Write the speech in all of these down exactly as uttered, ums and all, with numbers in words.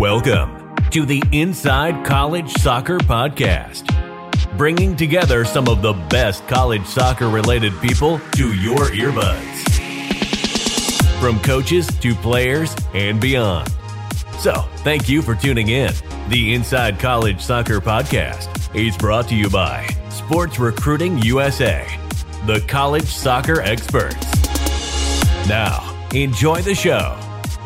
Welcome to the Inside College Soccer Podcast, bringing together some of the best college soccer related people to your earbuds, from coaches to players and beyond. So thank you for tuning in. The Inside College Soccer Podcast is brought to you by Sports Recruiting U S A, the college soccer experts. Now, enjoy the show.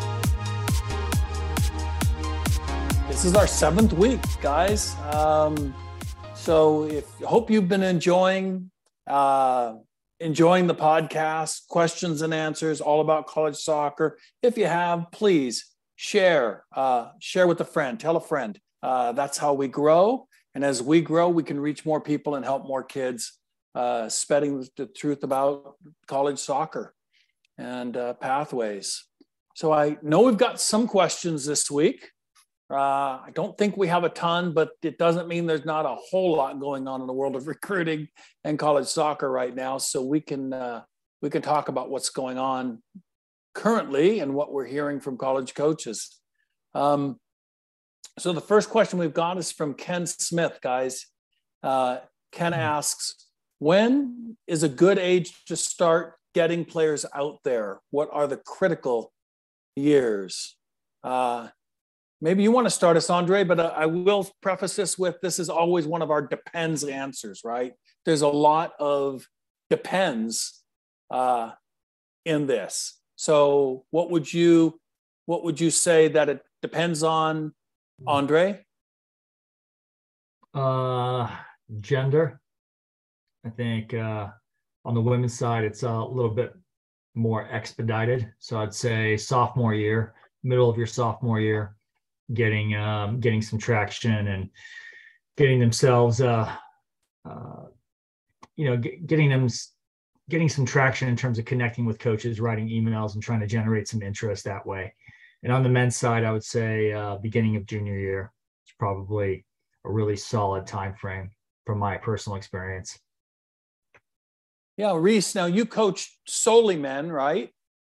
This is our seventh week, guys. Um, so if hope you've been enjoying uh, enjoying the podcast, questions and answers, all about college soccer. If you have, please share, uh, share with a friend, tell a friend. Uh, that's how we grow. And as we grow, we can reach more people and help more kids, uh, spreading the truth about college soccer and uh, pathways. So I know we've got some questions this week. Uh, I don't think we have a ton, but it doesn't mean there's not a whole lot going on in the world of recruiting and college soccer right now. So we can uh, we can talk about what's going on currently and what we're hearing from college coaches. Um, so the first question we've got is from Ken Smith, guys. Uh, Ken asks, when is a good age to start getting players out there? What are the critical years? Uh, Maybe you want to start us, Andre, but I will preface this with, this is always one of our depends answers, right? There's a lot of depends uh, in this. So what would you, what would you say that it depends on, Andre? Uh, gender. I think uh, on the women's side, it's a little bit more expedited. So I'd say sophomore year, middle of your sophomore year, getting um, getting some traction and getting themselves, uh, uh, you know, get, getting them, getting some traction in terms of connecting with coaches, writing emails, and trying to generate some interest that way. And on the men's side, I would say uh, beginning of junior year is probably a really solid time frame from my personal experience. Yeah, Reese. Now you coach solely men, right?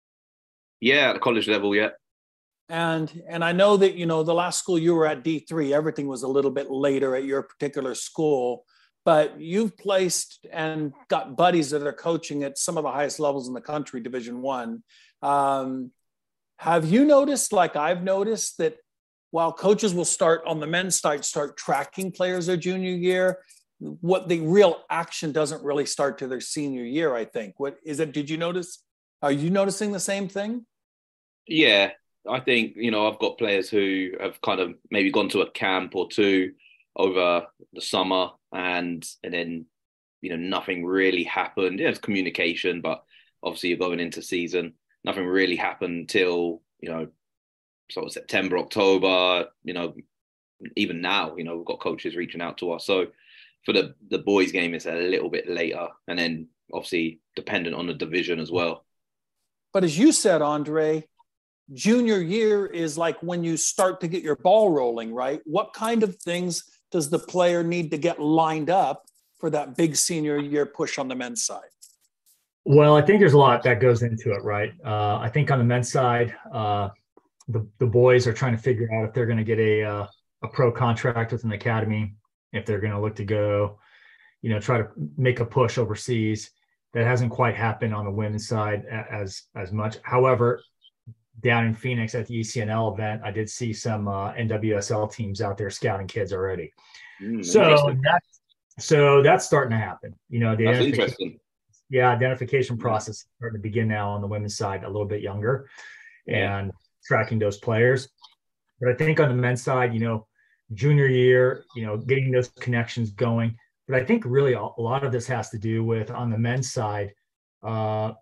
Yeah, at the college level, yeah. And and I know that, you know, the last school you were at, D three, everything was a little bit later at your particular school, but you've placed and got buddies that are coaching at some of the highest levels in the country, Division One. Um, have you noticed, like I've noticed, that while coaches will start on the men's side, start tracking players their junior year, what the real action doesn't really start to their senior year, I think. What is it? Did you notice? Are you noticing the same thing? Yeah. I think, you know, I've got players who have kind of maybe gone to a camp or two over the summer and and then, you know, nothing really happened. There's communication, but obviously you're going into season. Nothing really happened till, you know, sort of September, October, you know, even now, you know, we've got coaches reaching out to us. So for the, the boys game, it's a little bit later and then obviously dependent on the division as well. But as you said, Andre, junior year is like when you start to get your ball rolling, right? What kind of things does the player need to get lined up for that big senior year push on the men's side? Well, I think there's a lot that goes into it, right? Uh, I think on the men's side, uh, the, the boys are trying to figure out if they're going to get a, uh, a pro contract with an academy, if they're going to look to go, you know, try to make a push overseas. That hasn't quite happened on the women's side as, as much. However, down in Phoenix at the E C N L event, I did see some uh, N W S L teams out there scouting kids already. Mm, so that's so that's starting to happen. You know, the that's interesting. Yeah, identification process is starting to begin now on the women's side, a little bit younger, yeah. and tracking those players. But I think on the men's side, you know, junior year, you know, getting those connections going. But I think really a lot of this has to do with on the men's side. Uh,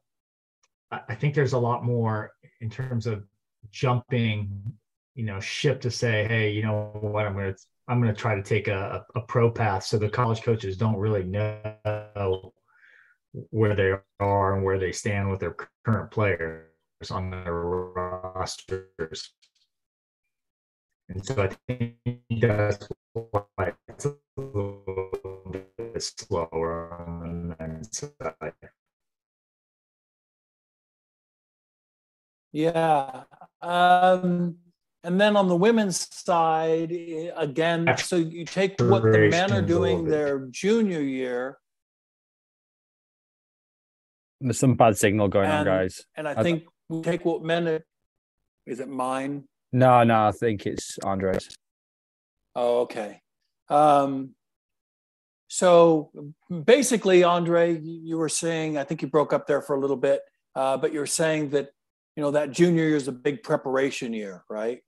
I think there's a lot more in terms of jumping, you know, ship to say, hey, you know what, I'm going to, I'm going to try to take a, a pro path. So the college coaches don't really know where they are and where they stand with their current players on their rosters. And so I think that's why it's a little bit slower on the men's side. Yeah. Um, and then on the women's side, again, so you take what the men are doing their junior year. There's some bad signal going and, on, guys. And I think we take what men are, is it mine? No, no, I think it's Andre's. Oh, okay. Um, so basically, Andre, you were saying, I think you broke up there for a little bit, uh, but you're saying that, you know, that junior year is a big preparation year, right?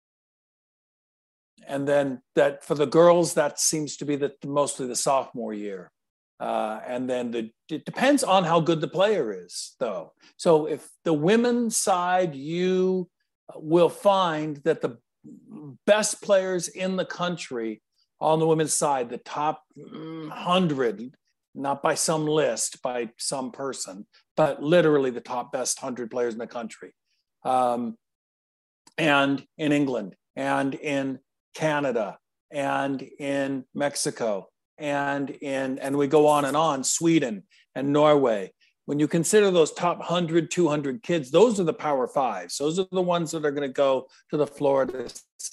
And then that for the girls, that seems to be the mostly the sophomore year. Uh, and then the, it depends on how good the player is, though. So if the women's side, you will find that the best players in the country on the women's side, the top hundred, not by some list, by some person, but literally the top best hundred players in the country, um, and in England and in Canada and in Mexico and in, and we go on and on, Sweden and Norway. When you consider those top one hundred, two hundred kids, those are the power fives. Those are the ones that are going to go to the Florida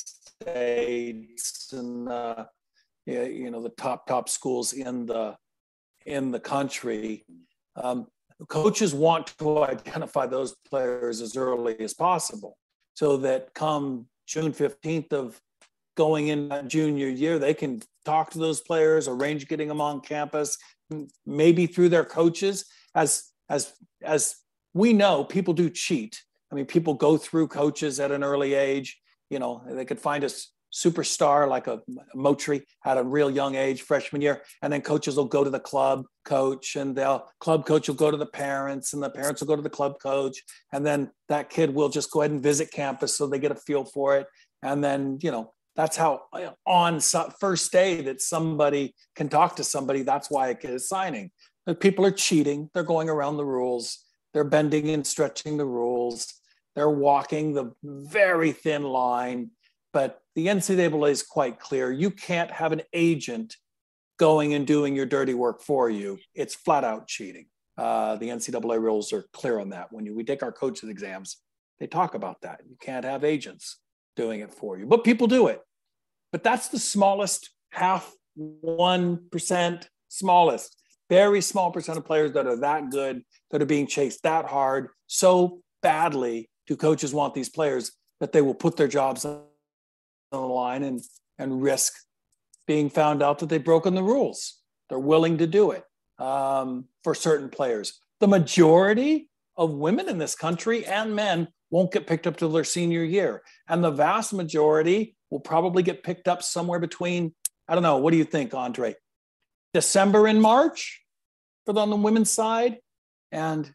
States and, uh, you know, the top, top schools in the, in the country. Um, coaches want to identify those players as early as possible so that come June fifteenth of going in that junior year, they can talk to those players, arrange getting them on campus, maybe through their coaches. As, as, as we know, people do cheat. I mean, people go through coaches at an early age. You know, they could find a superstar like a Motri at a real young age, freshman year, and then coaches will go to the club coach, and they'll club coach will go to the parents, and the parents will go to the club coach, and then that kid will just go ahead and visit campus so they get a feel for it. And then, you know, that's how on first day that somebody can talk to somebody. That's why a kid is signing. But people are cheating. They're going around the rules. They're bending and stretching the rules. They're walking the very thin line. But the N C double A is quite clear. You can't have an agent going and doing your dirty work for you. It's flat out cheating. Uh, the N C double A rules are clear on that. When you, we take our coaches exams, they talk about that. You can't have agents doing it for you, but people do it. But that's the smallest, half one percent, smallest, very small percent of players that are that good, that are being chased that hard, so badly do coaches want these players that they will put their jobs on the line and, and risk being found out that they've broken the rules. They're willing to do it um, for certain players. The majority of women in this country and men won't get picked up till their senior year. And the vast majority will probably get picked up somewhere between, I don't know, what do you think, Andre? December and March for the, on the women's side, and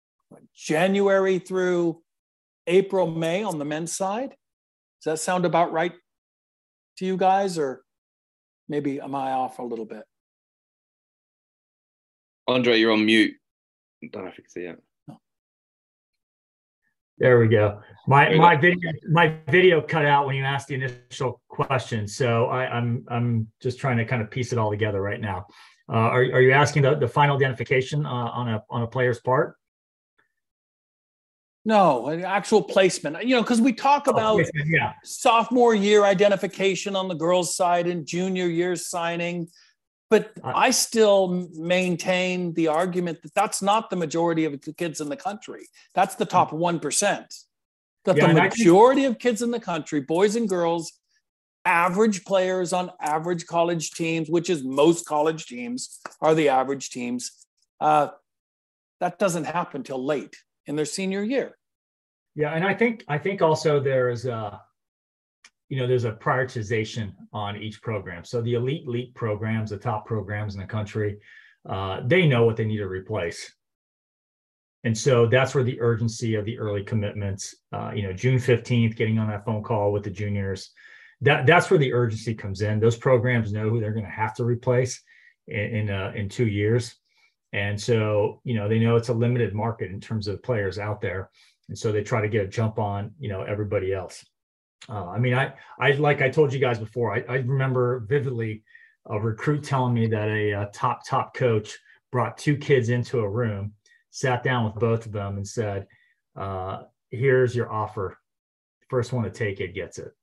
January through April, May on the men's side. Does that sound about right to you guys, or maybe am I off a little bit? Andre, you're on mute. I don't know if you can see it. There we go. My my video my video cut out when you asked the initial question, so I, I'm I'm just trying to kind of piece it all together right now. Uh, are are you asking the, the final identification uh, on a on a player's part? No, an actual placement. You know, because we talk about oh, yeah. sophomore year identification on the girls' side and junior year signing. But I still maintain the argument that that's not the majority of the kids in the country. That's the top one percent. That yeah, the majority think- of kids in the country, boys and girls, average players on average college teams, which is most college teams are the average teams, uh, that doesn't happen till late in their senior year. Yeah, and I think I think also there's a, you know, there's a prioritization on each program. So the elite elite programs, the top programs in the country, uh, they know what they need to replace. And so that's where the urgency of the early commitments, uh, you know, June fifteenth, getting on that phone call with the juniors, that that's where the urgency comes in. Those programs know who they're going to have to replace in in, uh, in two years. And so, you know, they know it's a limited market in terms of players out there. And so they try to get a jump on, you know, everybody else. Uh, I mean, I, I, like I told you guys before, I, I remember vividly a recruit telling me that a, a top, top coach brought two kids into a room, sat down with both of them and said, uh, here's your offer first one to take it gets it.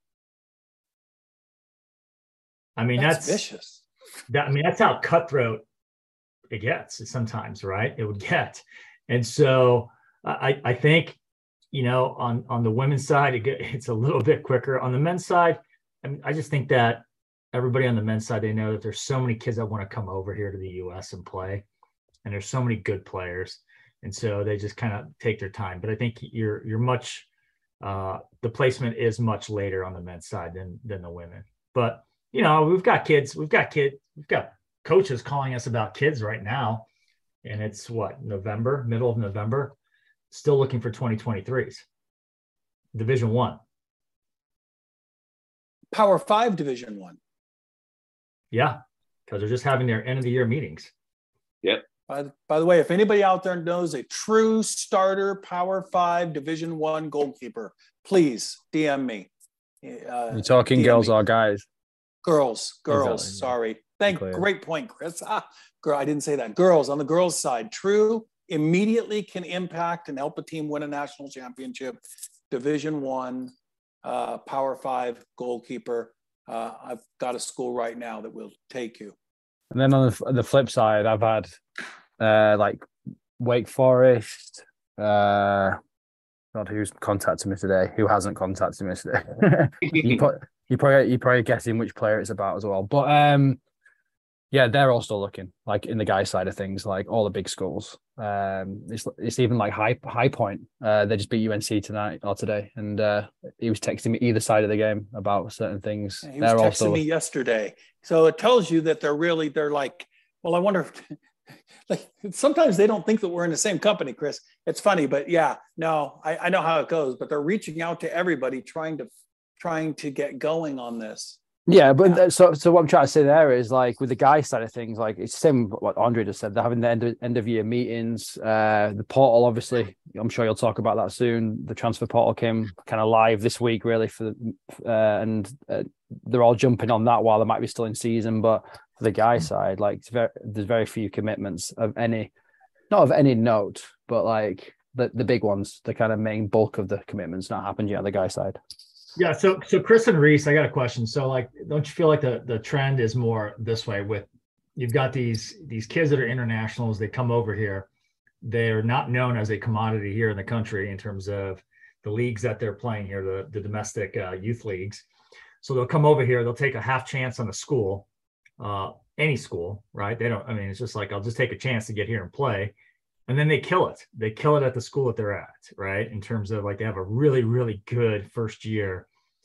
I mean, that's, that's vicious. That, I mean, that's how cutthroat it gets sometimes, right? It would get. And so I, I think, you know, on, on the women's side, it get, it's a little bit quicker. On the men's side, I mean, I just think that everybody on the men's side, they know that there's so many kids that want to come over here to the U S and play. And there's so many good players. And so they just kind of take their time. But I think you're you're much uh, the placement is much later on the men's side than than the women. But you know, we've got kids, we've got kid, we've got coaches calling us about kids right now. And it's what, November, middle of November, still looking for twenty twenty-threes. Division one. Power five Division one. Yeah, because they're just having their end of the year meetings. Yep. By the, by the way, if anybody out there knows a true starter Power Five Division One goalkeeper, please D M me. Uh, You're talking D M girls me. or guys? Girls, girls. Exactly. Sorry. Thank. Clear. Great point, Chris. Ah, girl, I didn't say that. Girls on the girls' side, true, immediately can impact and help a team win a national championship. Division One, uh, Power Five goalkeeper. Uh, I've got a school right now that will take you. And then on the, the flip side, I've had uh, like Wake Forest. Uh, God, who's contacted me today? Who hasn't contacted me today? you, put, you probably you probably guessing which player it's about as well. But um, yeah, they're all still looking. Like in the guy side of things, like all the big schools. Um, it's it's even like High High Point. Uh, they just beat U N C tonight or today, and uh, he was texting me either side of the game about certain things. Yeah, he they're was texting also me yesterday, so it tells you that they're really they're like, well, I wonder if like sometimes they don't think that we're in the same company, Chris. It's funny, but yeah, no, I, I know how it goes. But they're reaching out to everybody, trying to trying to get going on this. Yeah, but Yeah. so so what I'm trying to say there is like with the guy side of things, like it's the same with what Andre just said. They're having the end of, end of year meetings. Uh, the portal, obviously, I'm sure you'll talk about that soon. The transfer portal came kind of live this week, really, for the, uh, and uh, they're all jumping on that while they might be still in season. But for the guy side, like it's very, there's very few commitments of any, not of any note, but like the the big ones, the kind of main bulk of the commitments not happened yet on the guy side. Yeah, so so Chris and Reese, I got a question. So like, don't you feel like the the trend is more this way? With you've got these these kids that are internationals, they come over here, they're not known as a commodity here in the country in terms of the leagues that they're playing here, the the domestic uh, youth leagues. So they'll come over here, they'll take a half chance on a school, uh, any school, right? They don't. I mean, it's just like I'll just take a chance to get here and play. And then they kill it. They kill it at the school that they're at, right? In terms of like they have a really, really good first year.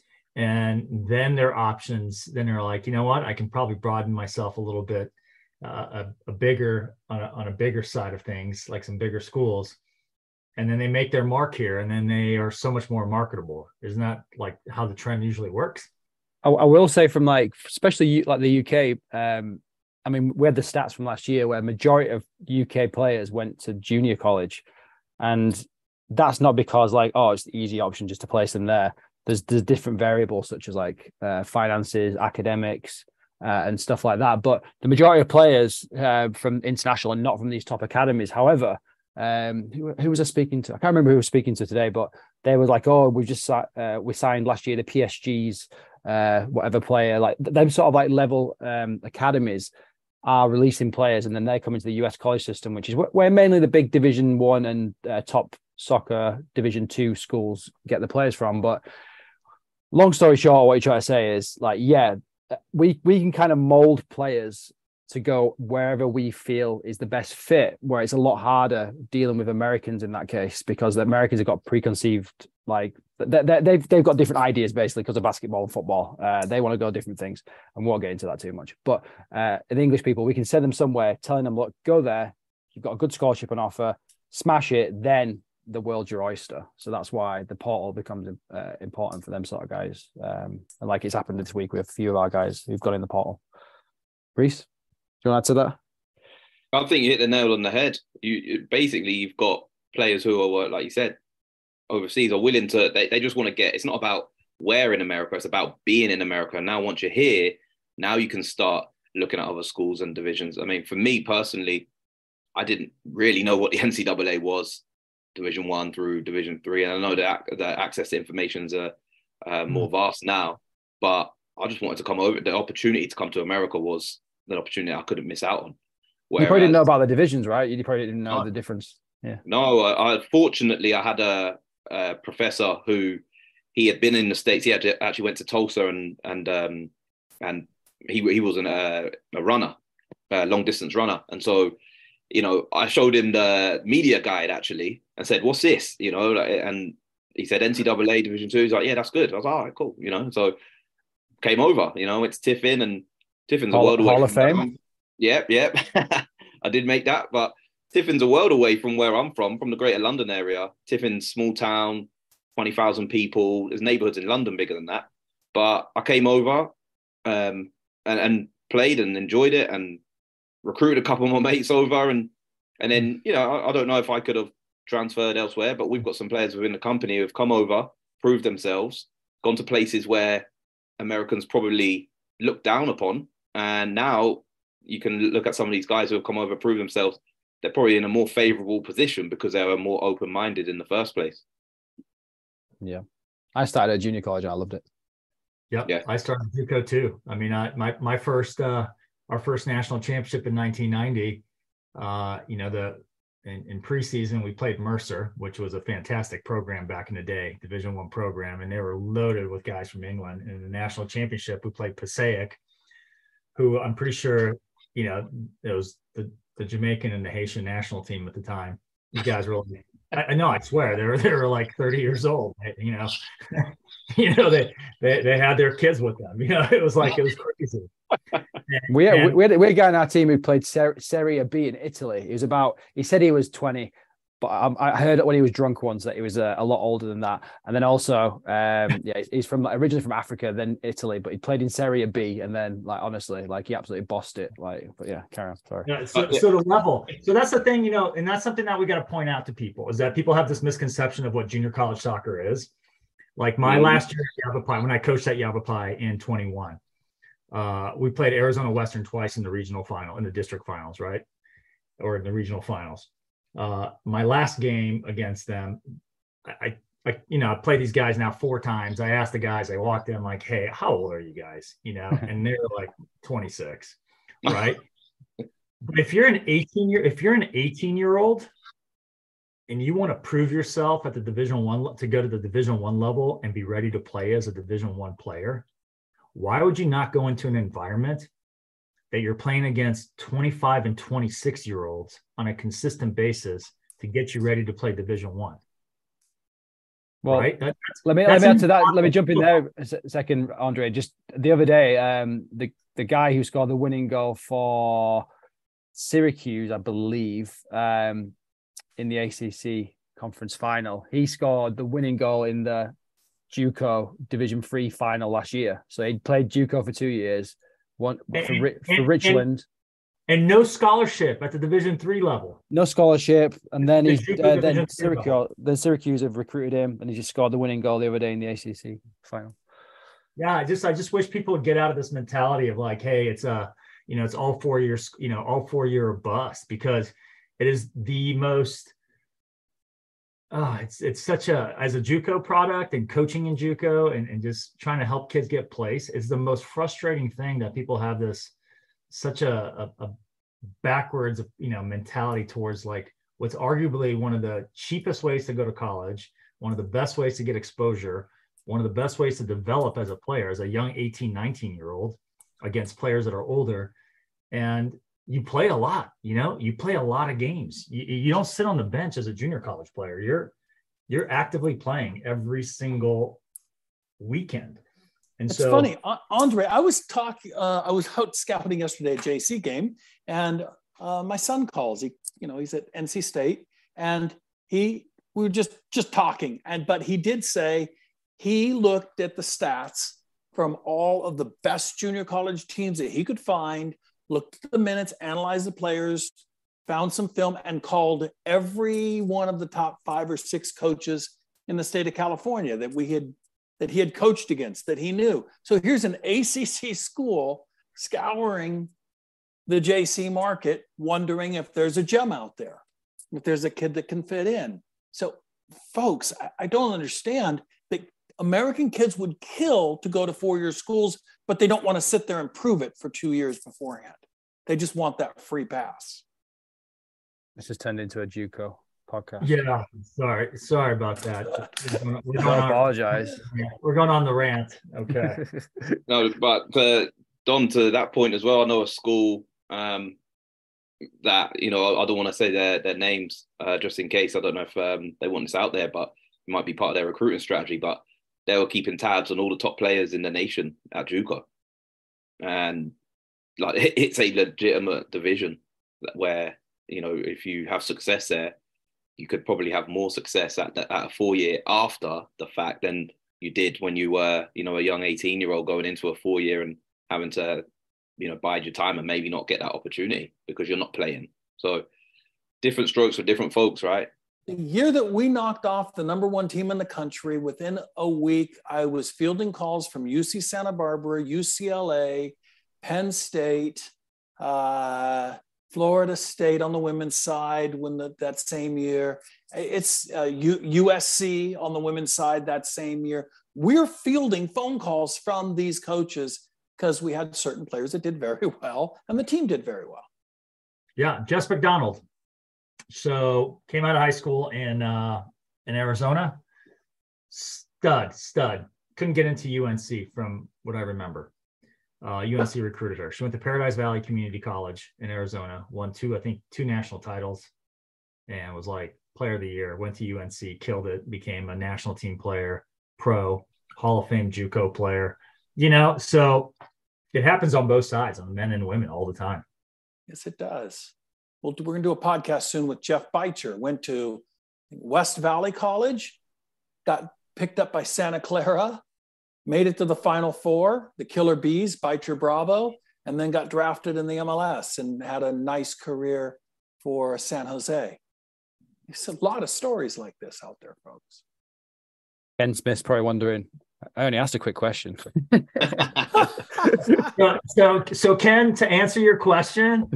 And then their options, then they're like, you know what? I can probably broaden myself a little bit, uh, a, a bigger, on a, on a bigger side of things, like some bigger schools. And then they make their mark here and then they are so much more marketable. Isn't that like how the trend usually works? I, I will say from like, especially like the U K, um, I mean, we had the stats from last year where majority of U K players went to junior college. And that's not because like, oh, it's the easy option just to place them there. There's there's different variables such as like uh, finances, academics, uh, and stuff like that. But the majority of players uh, from international and not from these top academies. However, um, who, who was I speaking to? I can't remember who I was speaking to today, but they were like, oh, we just uh, we signed last year the P S G's, uh, whatever player, like them sort of like level um, academies are releasing players and then they come into the U S college system, which is where mainly the big Division One and uh, top soccer Division Two schools get the players from. But long story short, what you're trying to say is like, yeah, we we can kind of mold players to go wherever we feel is the best fit, where it's a lot harder dealing with Americans in that case, because the Americans have got preconceived, like they, they, they've they've got different ideas basically because of basketball and football. Uh, they want to go different things, and we won't get into that too much. But uh, the English people, we can send them somewhere, telling them, look, go there. You've got a good scholarship on offer. Smash it, then the world's your oyster. So that's why the portal becomes uh, important for them sort of guys. Um, and like it's happened this week with a few of our guys who've got in the portal. Reese, do you want to add to that? I think you hit the nail on the head. You basically you've got players who are, like you said, overseas are willing to. They, they just want to get. It's not about where in America. It's about being in America. Now, once you're here, now you can start looking at other schools and divisions. I mean, for me personally, I didn't really know what the N C double A was, Division One through Division Three, and I know that the access to information is a uh, more vast now. But I just wanted to come over. The opportunity to come to America was an opportunity I couldn't miss out on. Whereas, you probably didn't know about the divisions, right? You probably didn't know no, the difference. Yeah. No, I, I fortunately I had a, a professor who he had been in the States. He had actually went to Tulsa and and um, and he he was an, uh, a runner, a long distance runner, and so you know I showed him the media guide actually and said, "What's this?" You know, and he said N C double A Division Two. He's like, "Yeah, that's good." I was like, "All right, cool." You know, so came over. You know, it's Tiffin, and Tiffin's Hall, a world away Hall of from Fame. Yep, yep. I did make that, but Tiffin's a world away from where I'm from, from the Greater London area. Tiffin's small town, twenty thousand people. There's neighborhoods in London bigger than that. But I came over um, and, and played and enjoyed it and recruited a couple of my mates over. And and then, you know, I, I don't know if I could have transferred elsewhere, but we've got some players within the company who have come over, proved themselves, gone to places where Americans probably look down upon. And now you can look at some of these guys who have come over, prove themselves. They're probably in a more favorable position because they were more open-minded in the first place. Yeah. I started at junior college and I loved it. Yep. Yeah. I started JUCO too. I mean, I, my, my first, uh, our first national championship in nineteen ninety, uh, you know, the, in, in preseason, we played Mercer, which was a fantastic program back in the day, Division One program. And they were loaded with guys from England. And in the national championship, we played Passaic, who I'm pretty sure, you know, it was the, the Jamaican and the Haitian national team at the time. You guys were, I, I know, I swear, they were they were like thirty years old. You know, you know they, they they had their kids with them. You know, it was like it was crazy. And, we, had, and, we, had, we had a guy on our team who played Ser- Serie B in Italy. He was about, he said he was twenty, but um, I heard when he was drunk once that he was a, a lot older than that. And then also, um, yeah, he's from originally from Africa, then Italy, but he played in Serie B, and then like honestly, like he absolutely bossed it. Like, but yeah, carry on. Sorry. Yeah, so, so the level. So that's the thing, you know, and that's something that we got to point out to people is that people have this misconception of what junior college soccer is. Like my mm-hmm. last year at Yavapai, when I coached at Yavapai in twenty-one, uh, we played Arizona Western twice in the regional final, in the district finals, right, or in the regional finals. Uh, my last game against them, I, I, you know, I played these guys now four times. I asked the guys, I walked in like, "Hey, how old are you guys?" You know, and they're like twenty-six, right? But if you're an eighteen year, if you're an eighteen year old and you want to prove yourself at the Division One to go to the Division One level and be ready to play as a Division One player, why would you not go into an environment that you're playing against twenty-five and twenty-six year olds on a consistent basis to get you ready to play Division One? Well, right? That, let me let me answer that. Let me jump in there a second, Andre. Just the other day, um, the the guy who scored the winning goal for Syracuse, I believe, um, in the A C C conference final, he scored the winning goal in the JUCO Division Three final last year. So he played JUCO for two years. One for, and, for and, Richland, and, and no scholarship at the Division Three level. No scholarship, and then he's uh, then Syracuse. Level. Then Syracuse have recruited him, and he just scored the winning goal the other day in the A C C final. Yeah, I just I just wish people would get out of this mentality of like, hey, it's a you know it's all four years, you know, all four year bust, because it is the most. Oh, it's it's such a as a JUCO product and coaching in JUCO and, and just trying to help kids get place. It's the most frustrating thing that people have this such a, a, a backwards you know mentality towards like what's arguably one of the cheapest ways to go to college, one of the best ways to get exposure, one of the best ways to develop as a player, as a young eighteen, nineteen year old against players that are older. And you play a lot, you know, you play a lot of games. You, you don't sit on the bench as a junior college player. You're, you're actively playing every single weekend. And it's so funny, Andre, I was talking, uh, I was out scouting yesterday at J C game, and uh, my son calls, he, you know, he's at N C State, and he, we were just, just talking. And, but he did say he looked at the stats from all of the best junior college teams that he could find, looked at the minutes, analyzed the players, found some film, and called every one of the top five or six coaches in the state of California that we had, that he had coached against, that he knew. So here's an A C C school scouring the J C market, wondering if there's a gem out there, if there's a kid that can fit in. So folks, I, I don't understand that American kids would kill to go to four-year schools, but they don't want to sit there and prove it for two years beforehand. They just want that free pass. This has turned into a JUCO podcast. Yeah, sorry, sorry about that. We're We're going I apologize. We're going on the rant. Okay. No, but uh, Don, to that point as well, I know a school um, that, you know, I don't want to say their their names uh, just in case. I don't know if um, they want this out there, but it might be part of their recruiting strategy. But they were keeping tabs on all the top players in the nation at JUCO, and like it's a legitimate division where, you know, if you have success there, you could probably have more success at, the, at a four-year after the fact than you did when you were, you know, a young eighteen-year-old going into a four-year and having to, you know, bide your time and maybe not get that opportunity because you're not playing. So different strokes for different folks, right? The year that we knocked off the number one team in the country, within a week, I was fielding calls from U C Santa Barbara, U C L A, Penn State, uh, Florida State on the women's side when the, that same year. It's uh, U- USC on the women's side that same year. We're fielding phone calls from these coaches because we had certain players that did very well and the team did very well. Yeah, Jess McDonald. So came out of high school in uh, in Arizona. Stud, stud. Couldn't get into U N C from what I remember. Uh, U N C recruited her. She went to Paradise Valley Community College in Arizona, won two, I think, two national titles, and was like player of the year. Went to U N C, killed it, became a national team player, pro, Hall of Fame JUCO player. You know, so it happens on both sides, on men and women all the time. Yes, it does. Well, we're going to do a podcast soon with Jeff Beitcher. Went to West Valley College, got picked up by Santa Clara, made it to the Final Four, the Killer Bees, Beitcher Bravo, and then got drafted in the M L S and had a nice career for San Jose. There's a lot of stories like this out there, folks. Ken Smith's probably wondering, I only asked a quick question. so, so, so, Ken, to answer your question,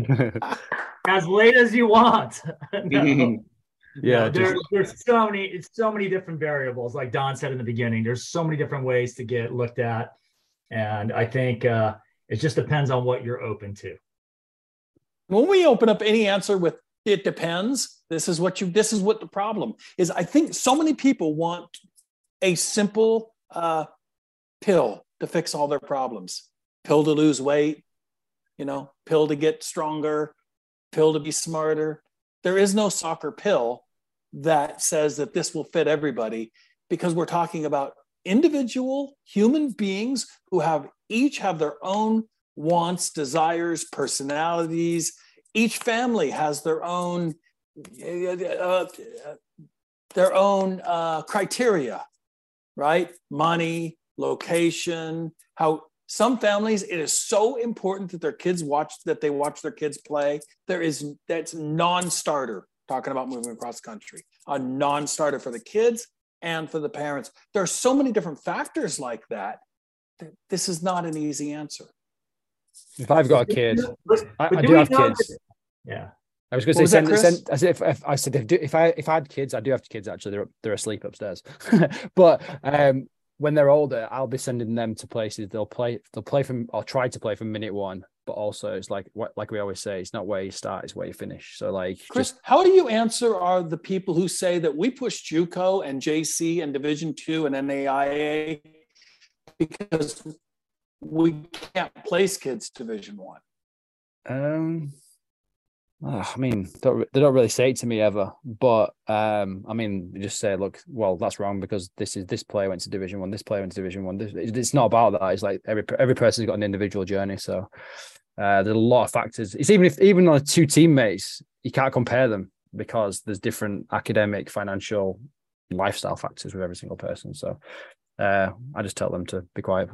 as late as you want. No. Yeah, no, there, just... there's so many, it's so many different variables. Like Don said in the beginning, there's so many different ways to get looked at, and I think uh, it just depends on what you're open to. When we open up any answer with "it depends," this is what you. This is what the problem is. I think so many people want a simple uh, pill to fix all their problems. Pill to lose weight, you know, pill to get stronger, pill to be smarter. There is no soccer pill that says that this will fit everybody, because we're talking about individual human beings who have each have their own wants, desires, personalities. Each family has their own uh, their own uh, criteria, right? Money, location, how some families, it is so important that their kids watch, that they watch their kids play. There is, that's non-starter, talking about moving across country, a non-starter for the kids and for the parents. There are so many different factors like that. that this is not an easy answer. If I've got a kid, I, I do do have know- kids. Yeah. I was going to say, send, send, as if, if I said, if, if I if I had kids, I do have kids actually. They're they're asleep upstairs, but um, when they're older, I'll be sending them to places. They'll play. They'll play from or try to play from minute one. But also, it's like what like we always say, it's not where you start, it's where you finish. So, like, Chris, just how do you answer are the people who say that we push JUCO and J C and Division Two and N A I A because we can't place kids Division One? Um. Oh, I mean, don't, they don't really say it to me ever, but um, I mean, they just say, "Look, well, that's wrong because this is this player went to Division One, this player went to Division One." This, it's not about that. It's like every every person's got an individual journey, so uh, there's a lot of factors. It's even if even on two teammates, you can't compare them because there's different academic, financial, lifestyle factors with every single person. So uh, I just tell them to be quiet.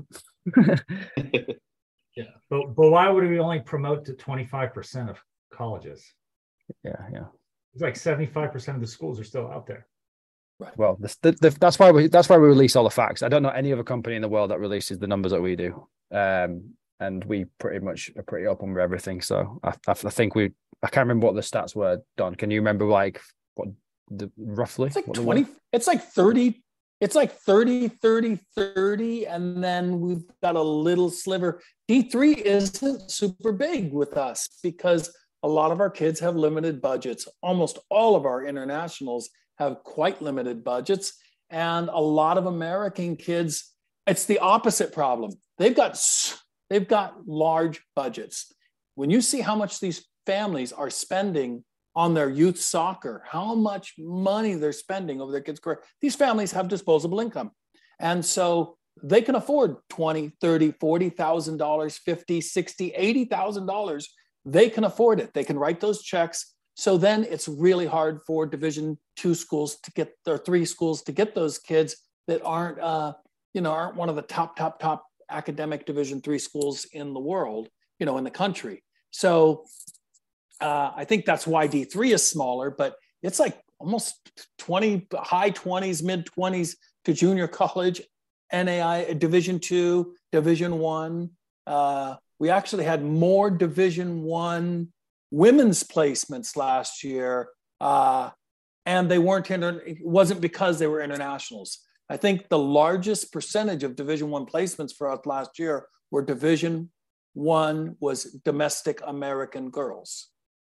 Yeah, but but why would we only promote to twenty-five percent of colleges? Yeah, yeah. It's like seventy-five percent of the schools are still out there. Right. Well, this, the, the, that's why we that's why we release all the facts. I don't know any other company in the world that releases the numbers that we do, um, and we pretty much are pretty open with everything. So I, I, I think we. I can't remember what the stats were. Don, can you remember like what the roughly? It's like what the twenty. were? It's like thirty It's like thirty, thirty, thirty, and then we've got a little sliver. D three isn't super big with us because a lot of our kids have limited budgets. Almost all of our internationals have quite limited budgets. And a lot of American kids, it's the opposite problem. They've got, they've got large budgets. When you see how much these families are spending on their youth soccer, how much money they're spending over their kids' career, these families have disposable income. And so they can afford twenty, thirty, forty thousand dollars, fifty, sixty, eighty thousand dollars. They can afford it. They can write those checks. So then it's really hard for Division two schools to get, or three schools to get those kids that aren't, uh, you know, aren't one of the top, top, top academic Division three schools in the world, you know, in the country. So uh, I think that's why D three is smaller, but it's like almost twenty, high twenties, mid twenties to junior college, N A I, Division two, Division one. Uh, we actually had more Division one women's placements last year, uh, and they weren't, inter- it wasn't because they were internationals. I think the largest percentage of Division one placements for us last year were Division one was domestic American girls,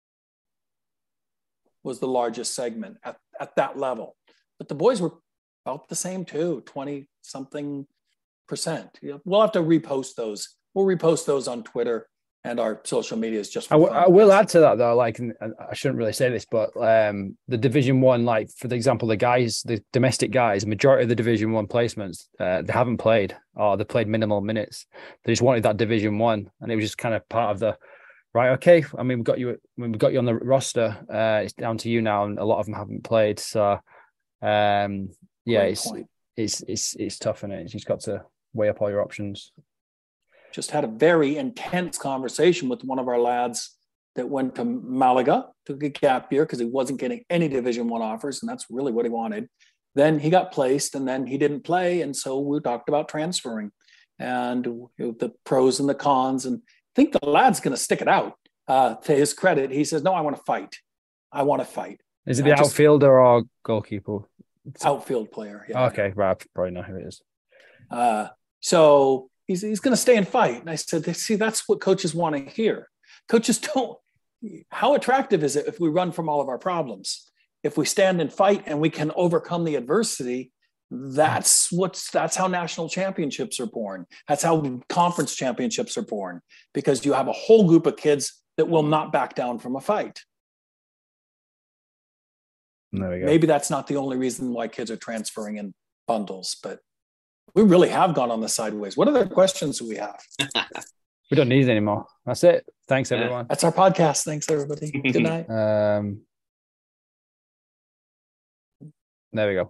was the largest segment at, at that level. But the boys were about the same too, twenty something percent. We'll have to repost those. We'll repost those on Twitter and our social media is just. I, w- I will add to that though, like, and I shouldn't really say this, but um, the Division One, like for the example, the guys, the domestic guys, majority of the Division One placements, uh, they haven't played or they played minimal minutes. They just wanted that Division One, and it was just kind of part of the right. Okay, I mean, we got you. When we got you on the roster, uh, it's down to you now, and a lot of them haven't played. So, um, yeah, Great it's, point. it's it's it's tough, and it? You've got to weigh up all your options. Just had a very intense conversation with one of our lads that went to Malaga, took a gap year because he wasn't getting any Division One offers, and that's really what he wanted. Then he got placed, and then he didn't play, and so we talked about transferring and you know, the pros and the cons. And I think the lad's going to stick it out. Uh, to his credit, he says, "No, I want to fight. I want to fight." Is it the I just, outfielder or goalkeeper? outfield player? Yeah. Okay, right. I probably know who it is. Uh, so. He's, he's going to stay and fight. And I said, see, that's what coaches want to hear. Coaches don't, how attractive is it if we run from all of our problems? If we stand and fight and we can overcome the adversity, that's what's, that's how national championships are born. That's how conference championships are born, because you have a whole group of kids that will not back down from a fight. There we go. Maybe that's not the only reason why kids are transferring in bundles, but we really have gone on the sideways. What other questions do we have? We don't need it anymore. That's it. Thanks, everyone. That's our podcast. Thanks, everybody. Good night. Um, there we go.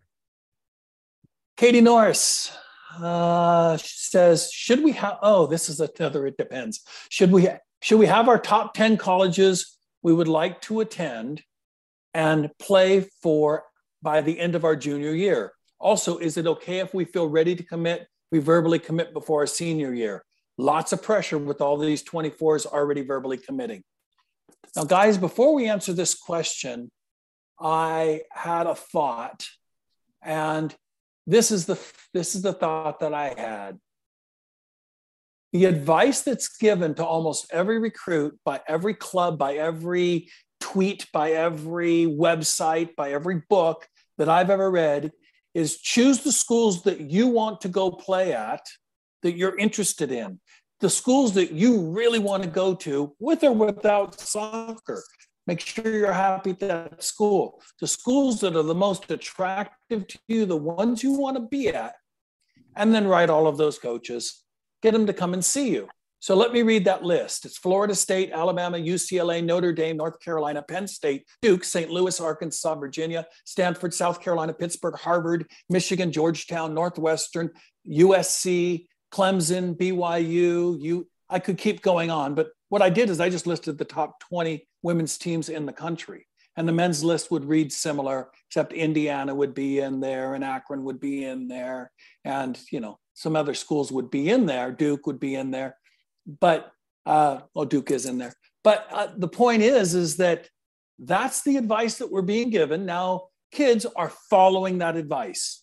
Katie Norris uh, says, should we have, oh, this is another, it depends. Should we, should we have our top ten colleges we would like to attend and play for by the end of our junior year? Also, is it okay if we feel ready to commit, we verbally commit before our senior year? Lots of pressure with all these twenty-fours already verbally committing. Now, guys, before we answer this question, I had a thought, and this is the, this is the thought that I had. The advice that's given to almost every recruit by every club, by every tweet, by every website, by every book that I've ever read is choose the schools that you want to go play at, that you're interested in, the schools that you really want to go to with or without soccer. Make sure you're happy at that school. The schools that are the most attractive to you, the ones you want to be at, and then write all of those coaches, get them to come and see you. So let me read that list. It's Florida State, Alabama, U C L A, Notre Dame, North Carolina, Penn State, Duke, Saint Louis, Arkansas, Virginia, Stanford, South Carolina, Pittsburgh, Harvard, Michigan, Georgetown, Northwestern, U S C, Clemson, B Y U. You, I could keep going on, but what I did is I just listed the top twenty women's teams in the country. And the men's list would read similar, except Indiana would be in there and Akron would be in there. And, you know, some other schools would be in there. Duke would be in there. But, uh, well, Duke is in there. But uh, the point is, is that that's the advice that we're being given. Now, kids are following that advice.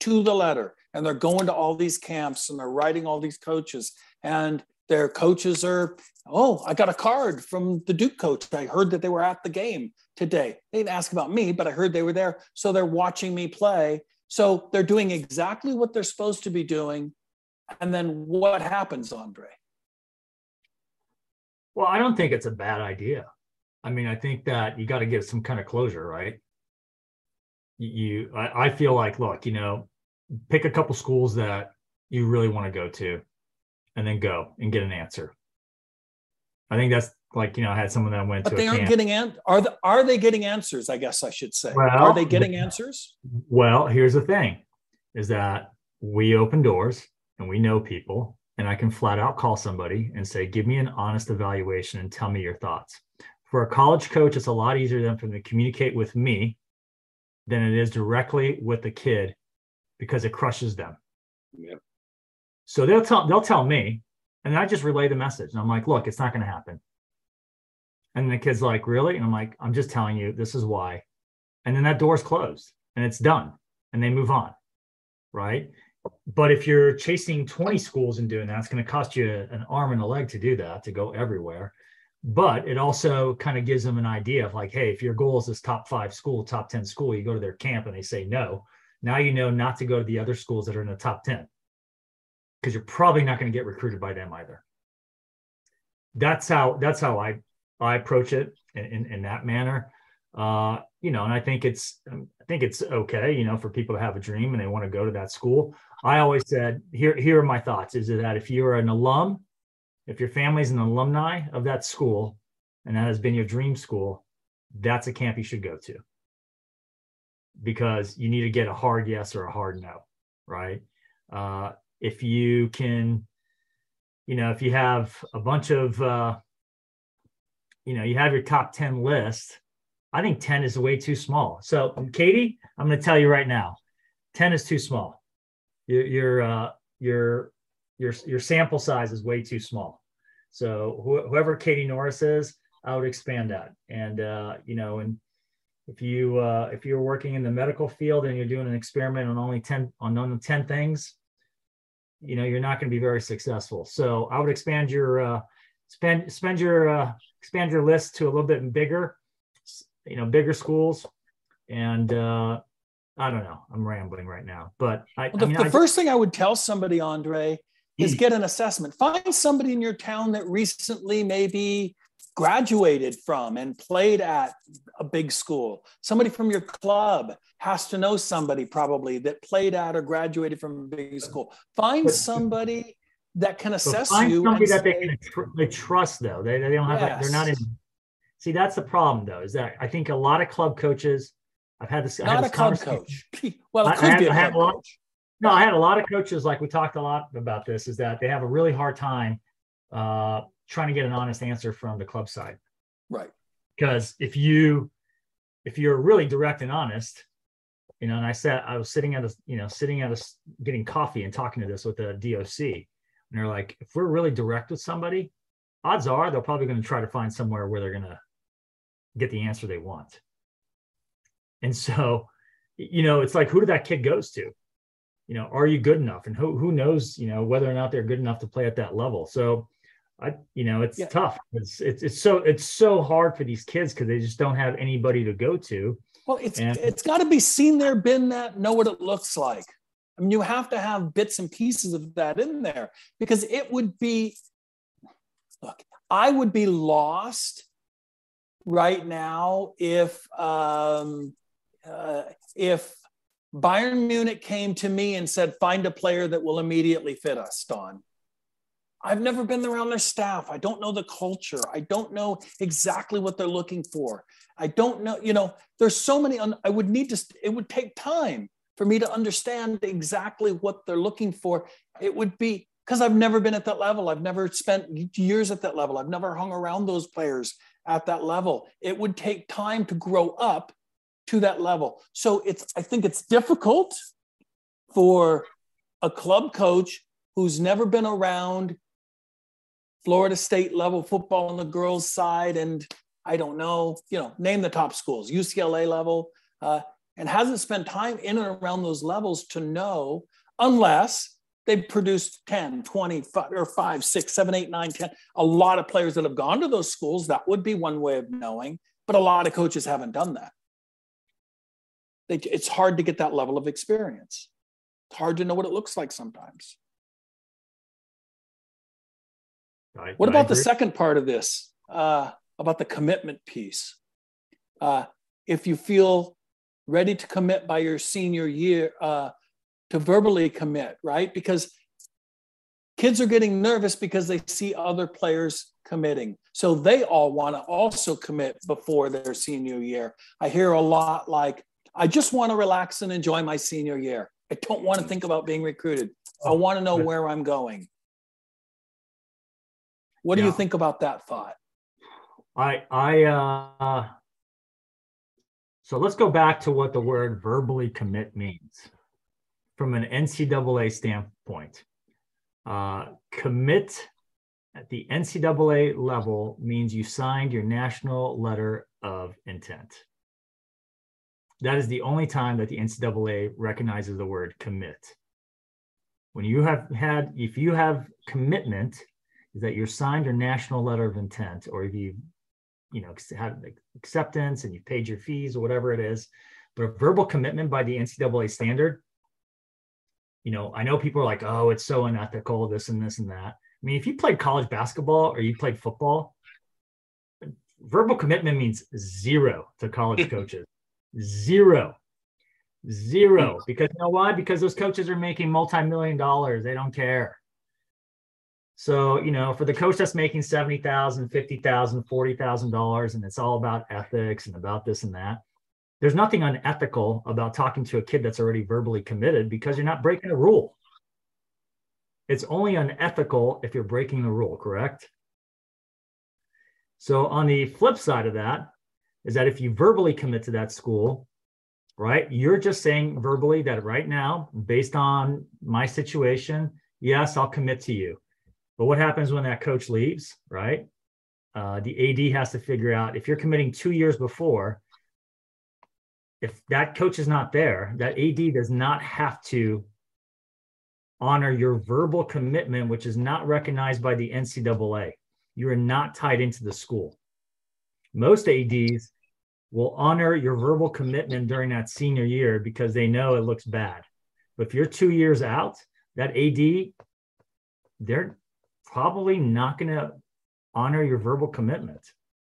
to the letter. And they're going to all these camps and they're writing all these coaches. And their coaches are, oh, I got a card from the Duke coach. I heard that they were at the game today. They didn't ask about me, but I heard they were there. So they're watching me play. So they're doing exactly what they're supposed to be doing. And then what happens, Andre? Well, I don't think it's a bad idea. I mean, I think that you got to get some kind of closure, right? You, I, I feel like, look, you know, pick a couple schools that you really want to go to and then go and get an answer. I think that's like, you know, I had someone that went but to they a aren't camp. getting an, are the, are they getting answers? I guess I should say. Well, are they getting answers? Well, here's the thing is that we open doors and we know people, and I can flat out call somebody and say, give me an honest evaluation and tell me your thoughts. For a college coach, it's a lot easier than for them to communicate with me than it is directly with the kid because it crushes them. Yeah. So they'll tell they'll tell me, and I just relay the message. And I'm like, look, it's not going to happen. And the kid's like, really? And I'm like, I'm just telling you, this is why. And then that door's closed and it's done and they move on. Right. But if you're chasing twenty schools and doing that, it's going to cost you an arm and a leg to do that, to go everywhere. But it also kind of gives them an idea of like, hey, if your goal is this top five school, top ten school, you go to their camp and they say no. Now you know not to go to the other schools that are in the top ten because you're probably not going to get recruited by them either. That's how that's how I I approach it in, in, in that manner. Uh, you know, and I think it's I think it's okay, you know, for people to have a dream and they want to go to that school. I always said, here, here are my thoughts, is that if you're an alum, if your family's an alumni of that school, and that has been your dream school, that's a camp you should go to. Because you need to get a hard yes or a hard no, right? Uh, if you can, you know, if you have a bunch of, uh, you know, you have your top ten list, I think ten is way too small. So, Katie, I'm going to tell you right now, ten is too small. Your your uh, your your your sample size is way too small. So, wh- whoever Katie Norris is, I would expand that. And uh, you know, and if you uh, if you're working in the medical field and you're doing an experiment on only ten on only ten things, you know, you're not going to be very successful. So, I would expand your uh, spend spend your uh, expand your list to a little bit bigger. You know, bigger schools. And uh, I don't know, I'm rambling right now, but I, well, the, I mean, the I, first thing I would tell somebody, Andre, is get an assessment. Find somebody in your town that recently maybe graduated from and played at a big school. Somebody from your club has to know somebody probably that played at or graduated from a big school. Find but, somebody that can assess find you. Somebody and that say, they can tr- they trust though. They, they don't have, yes. They're not in. See, that's the problem, though, is that I think a lot of club coaches, I've had this. Not I had a this club coach. Well, it could I, I be had, a club a lot, coach. No, I had a lot of coaches, like we talked a lot about this, is that they have a really hard time uh, trying to get an honest answer from the club side. Right. Because if you, if you're really direct and honest, you know, and I said, I was sitting at a, you know, sitting at a, getting coffee and talking to this with the D O C, and they're like, if we're really direct with somebody, odds are they're probably going to try to find somewhere where they're going to get the answer they want. And so, you know, it's like, who did that kid goes to? You know, are you good enough? And who who knows, you know, whether or not they're good enough to play at that level. So I, you know, it's yeah. tough. It's, it's it's so it's so hard for these kids because they just don't have anybody to go to. Well, it's and, it's got to be seen there, been that, know what it looks like. I mean, you have to have bits and pieces of that in there because it would be, look, I would be lost right now if um, uh, if Bayern Munich came to me and said, find a player that will immediately fit us, Don. I've never been around their staff. I don't know the culture. I don't know exactly what they're looking for. I don't know, you know, there's so many, un- I would need to, it would take time for me to understand exactly what they're looking for. It would be, because I've never been at that level. I've never spent years at that level. I've never hung around those players at that level. It would take time to grow up to that level. So it's, I think it's difficult for a club coach who's never been around Florida State level football on the girls' side. And I don't know, you know, name the top schools, U C L A level. Uh, and hasn't spent time in and around those levels to know, unless they've produced ten, twenty, or five, six, seven, eight, nine, ten. A lot of players that have gone to those schools, that would be one way of knowing, but a lot of coaches haven't done that. They, it's hard to get that level of experience. It's hard to know what it looks like sometimes. I, what I about the agree. second part of this, uh, about the commitment piece? Uh, if you feel ready to commit by your senior year, uh, to verbally commit, right? Because kids are getting nervous because they see other players committing. So they all want to also commit before their senior year. I hear a lot like, I just want to relax and enjoy my senior year. I don't want to think about being recruited. I want to know where I'm going. What do Yeah. you think about that thought? I, I, uh, so let's go back to what the word verbally commit means from an N C double A standpoint. Uh, commit at the N C double A level means you signed your national letter of intent. That is the only time that the N C double A recognizes the word commit. When you have had, if you have commitment, is that you're signed your national letter of intent, or if you, you know, had acceptance and you paid your fees or whatever it is. But a verbal commitment by the N C double A standard, you know, I know people are like, oh, it's so unethical, this and this and that. I mean, if you played college basketball or you played football, verbal commitment means zero to college coaches. Zero. Zero. Because you know why? Because those coaches are making multi-million dollars. They don't care. So, you know, for the coach that's making seventy thousand dollars, fifty thousand dollars, forty thousand dollars, and it's all about ethics and about this and that, there's nothing unethical about talking to a kid that's already verbally committed, because you're not breaking a rule. It's only unethical if you're breaking the rule, correct? So on the flip side of that is that if you verbally commit to that school, right, you're just saying verbally that right now, based on my situation, yes, I'll commit to you. But what happens when that coach leaves, right? Uh, the A D has to figure out, if you're committing two years before, if that coach is not there, that A D does not have to honor your verbal commitment, which is not recognized by the N C double A. You are not tied into the school. Most A Ds will honor your verbal commitment during that senior year because they know it looks bad. But if you're two years out, that A D, they're probably not going to honor your verbal commitment.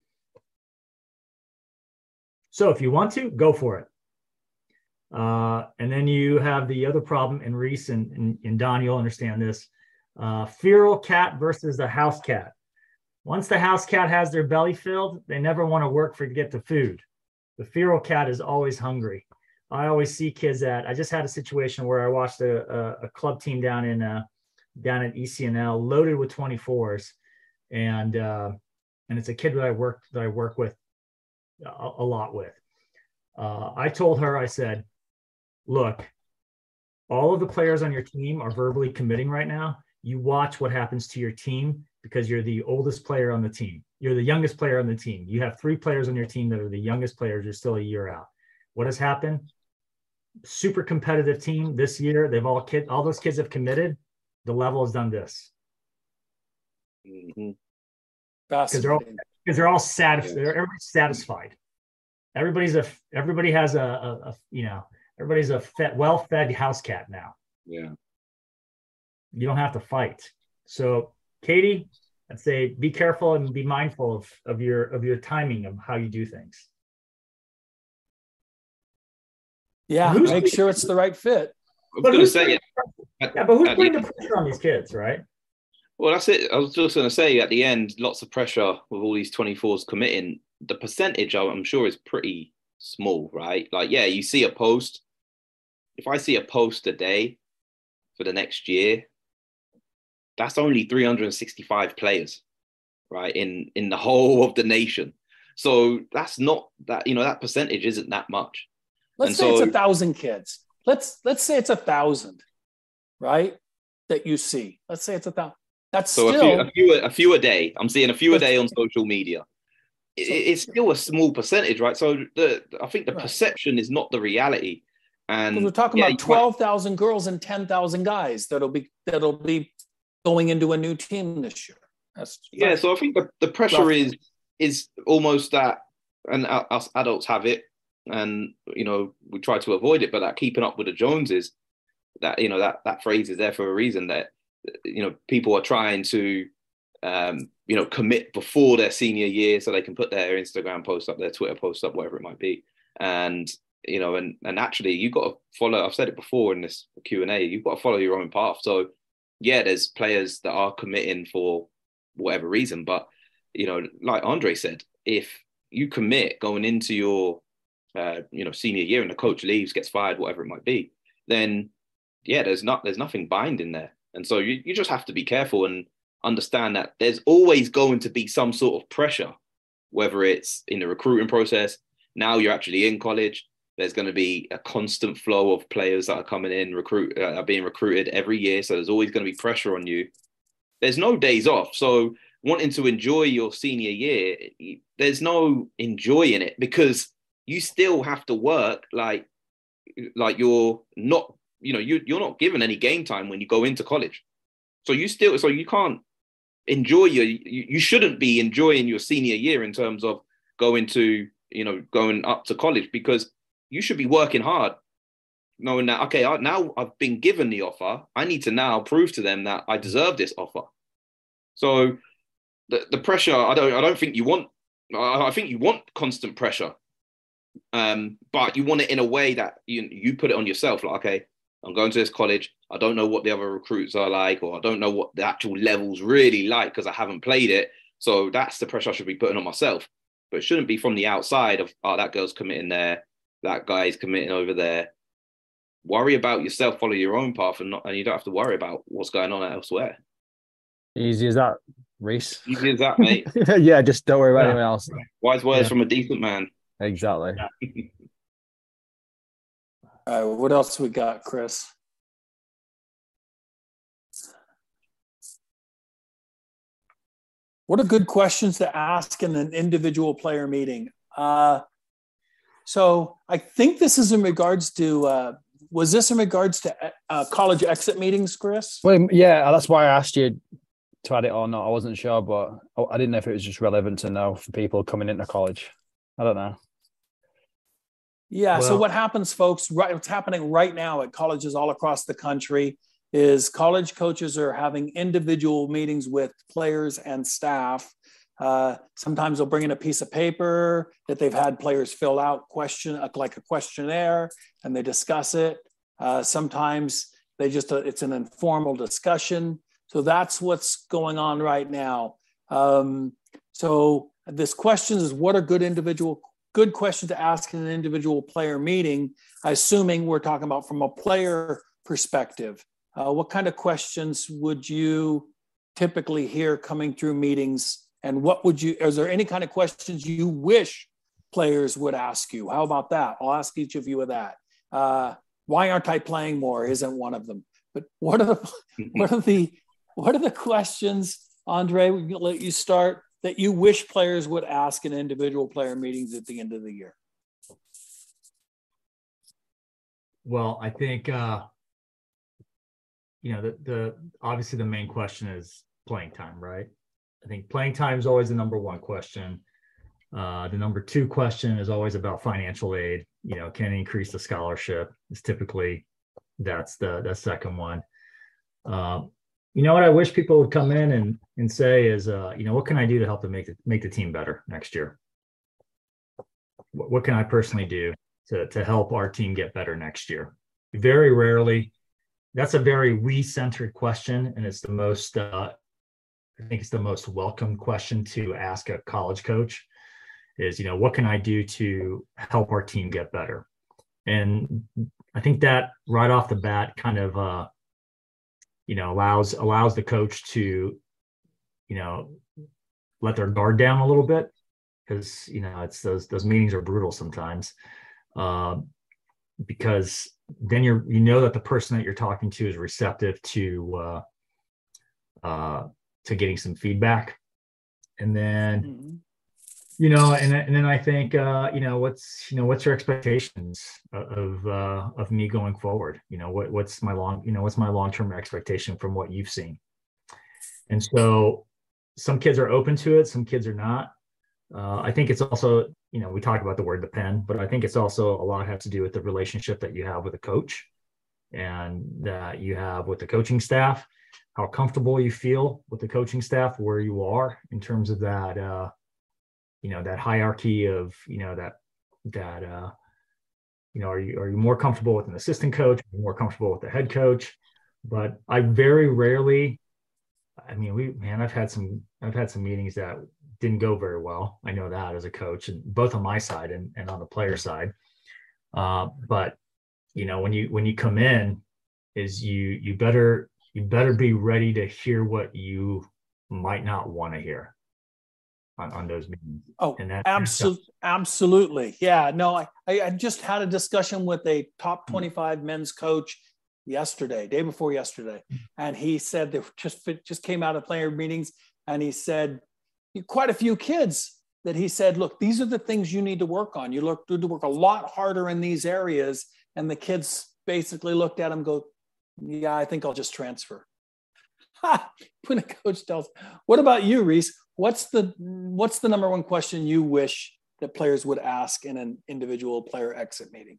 So if you want to, go for it. Uh, and then you have the other problem, and Reese and, and, and Don, you'll understand this. Uh, feral cat versus the house cat. Once the house cat has their belly filled, they never want to work for to get the food. The feral cat is always hungry. I always see kids that, I just had a situation where I watched a, a, a club team down in uh, down at E C N L loaded with twenty-fours, and uh, and it's a kid that I work that I work with a, a lot with. Uh, I told her, I said, look, all of the players on your team are verbally committing right now. You watch what happens to your team, because you're the oldest player on the team. You're the youngest player on the team. You have three players on your team that are the youngest players. You're still a year out. What has happened? Super competitive team this year. They've all kid, all those kids have committed. The level has done this. Mm-hmm. Because they're all, because they're all satisfied. They're everybody's satisfied. Everybody's a everybody has a, a, a you know everybody's a fed, well-fed house cat now. Yeah. You don't have to fight. So, Katie, I'd say be careful and be mindful of, of your of your timing of how you do things. Yeah, Who's make sure it's the right fit. I was going to say it. Yeah, but who's At putting the- the pressure on these kids, right? Well, that's it. I was just going to say at the end, lots of pressure with all these twenty-fours committing. The percentage, I'm sure, is pretty small, right? Like, yeah, you see a post. If I see a post a day for the next year, that's only three hundred sixty-five players, right, in, in the whole of the nation. So that's not that, you know, that percentage isn't that much. Let's And say so- it's a thousand kids. Let's let's say it's a thousand, right? That you see. Let's say it's a thousand. That's So still a few, a few, a few a day. I'm seeing a few a day on social media. it's still a small percentage, right? So the I think the right. perception is not the reality. And we're talking yeah, about twelve thousand girls and ten thousand guys that'll be that'll be going into a new team this year. That's yeah. Right. So I think the, the pressure roughly. is is almost that, and us adults have it, and you know we try to avoid it. But that keeping up with the Joneses, that you know that that phrase is there for a reason. That you know people are trying to. Um, you know, commit before their senior year so they can put their Instagram post up, their Twitter post up, whatever it might be. And, you know, and, and actually you've got to follow, I've said it before in this Q and A, you've got to follow your own path. So yeah, there's players that are committing for whatever reason, but, you know, like Andre said, if you commit going into your, uh, you know, senior year and the coach leaves, gets fired, whatever it might be, then yeah, there's not, there's nothing binding there. And so you, you just have to be careful and understand that there's always going to be some sort of pressure, whether it's in the recruiting process. Now you're actually in college. There's going to be a constant flow of players that are coming in, recruit, uh, are being recruited every year. So there's always going to be pressure on you. There's no days off. So wanting to enjoy your senior year, there's no enjoying it because you still have to work like, like you're not, you know, you, you're not given any game time when you go into college. So you still, so you can't enjoy your, you, you shouldn't be enjoying your senior year in terms of going to, you know, going up to college because you should be working hard knowing that, okay, I, now I've been given the offer. I need to now prove to them that I deserve this offer. So the, the pressure, I don't, I don't think you want, I, I think you want constant pressure, um, but you want it in a way that you, you put it on yourself. Like, okay, I'm going to this college. I don't know what the other recruits are like, or I don't know what the actual level's really like because I haven't played it. So that's the pressure I should be putting on myself. But it shouldn't be from the outside of, oh, that girl's committing there, that guy's committing over there. Worry about yourself, follow your own path, and, not, and you don't have to worry about what's going on elsewhere. Easy as that, Reese. Easy as that, mate. Yeah, just don't worry about yeah. anyone else. Wise words yeah. from a decent man. Exactly. All right, what else we got, Chris? What are good questions to ask in an individual player meeting? Uh, so I think this is in regards to, uh, was this in regards to uh, college exit meetings, Chris? Well, yeah, that's why I asked you to add it or not. I wasn't sure, but I didn't know if it was just relevant to know for people coming into college. I don't know. Yeah, well, so what happens, folks, right, what's happening right now at colleges all across the country is college coaches are having individual meetings with players and staff. Uh, sometimes they'll bring in a piece of paper that they've had players fill out, question like a questionnaire, and they discuss it. Uh, sometimes they just, uh, it's an informal discussion. So that's what's going on right now. Um, so this question is, what are good individual good questions to ask in an individual player meeting, assuming we're talking about from a player perspective? Uh, what kind of questions would you typically hear coming through meetings? And what would you, is there any kind of questions you wish players would ask you? How about that? I'll ask each of you of that. Uh, why aren't I playing more? Isn't one of them. But what are the, what are the, what are the questions, Andre, we'll let you start, that you wish players would ask in individual player meetings at the end of the year? Well, I think, uh, you know, the, the obviously the main question is playing time, right? I think playing time is always the number one question. Uh, the number two question is always about financial aid. You know, can it increase the scholarship? Is typically that's the the second one. Um, you know what I wish people would come in and and say is, uh, you know, what can I do to help to make the make the team better next year? What, what can I personally do to to help our team get better next year? Very rarely. That's a very we-centered question, and it's the most, uh, I think it's the most welcome question to ask a college coach is, you know, what can I do to help our team get better? And I think that right off the bat kind of, uh, you know, allows allows the coach to, you know, let their guard down a little bit, because, you know, it's those those meetings are brutal sometimes, uh, because then you're, you know, that the person that you're talking to is receptive to, uh, uh, to getting some feedback. And then, mm-hmm. you know, and and then I think, uh, you know, what's you know, what's your expectations of uh, of me going forward? You know, what what's my long, you know, what's my long term expectation from what you've seen? And so, some kids are open to it, some kids are not. Uh, I think it's also, you know, we talk about the word depend, but I think it's also a lot has to do with the relationship that you have with a coach and that you have with the coaching staff, how comfortable you feel with the coaching staff, where you are in terms of that, uh, you know, that hierarchy of, you know, that, that, uh, you know, are you, are you more comfortable with an assistant coach, are you more comfortable with the head coach? But I very rarely, I mean, we, man, I've had some, I've had some meetings that didn't go very well. I know that as a coach, and both on my side and, and on the player side. Uh, but, you know, when you, when you come in is you, you better, you better be ready to hear what you might not want to hear on, on those meetings. Oh, and that, absolutely. Absolutely. Yeah, no, I, I just had a discussion with a top twenty-five men's coach yesterday, day before yesterday. And he said they just, just came out of player meetings. And he said, quite a few kids that he said, look, these are the things you need to work on. You look need to work a lot harder in these areas. And the kids basically looked at him, go, yeah, I think I'll just transfer. Ha! When a coach tells, what about you, Reese? What's the, what's the number one question you wish that players would ask in an individual player exit meeting?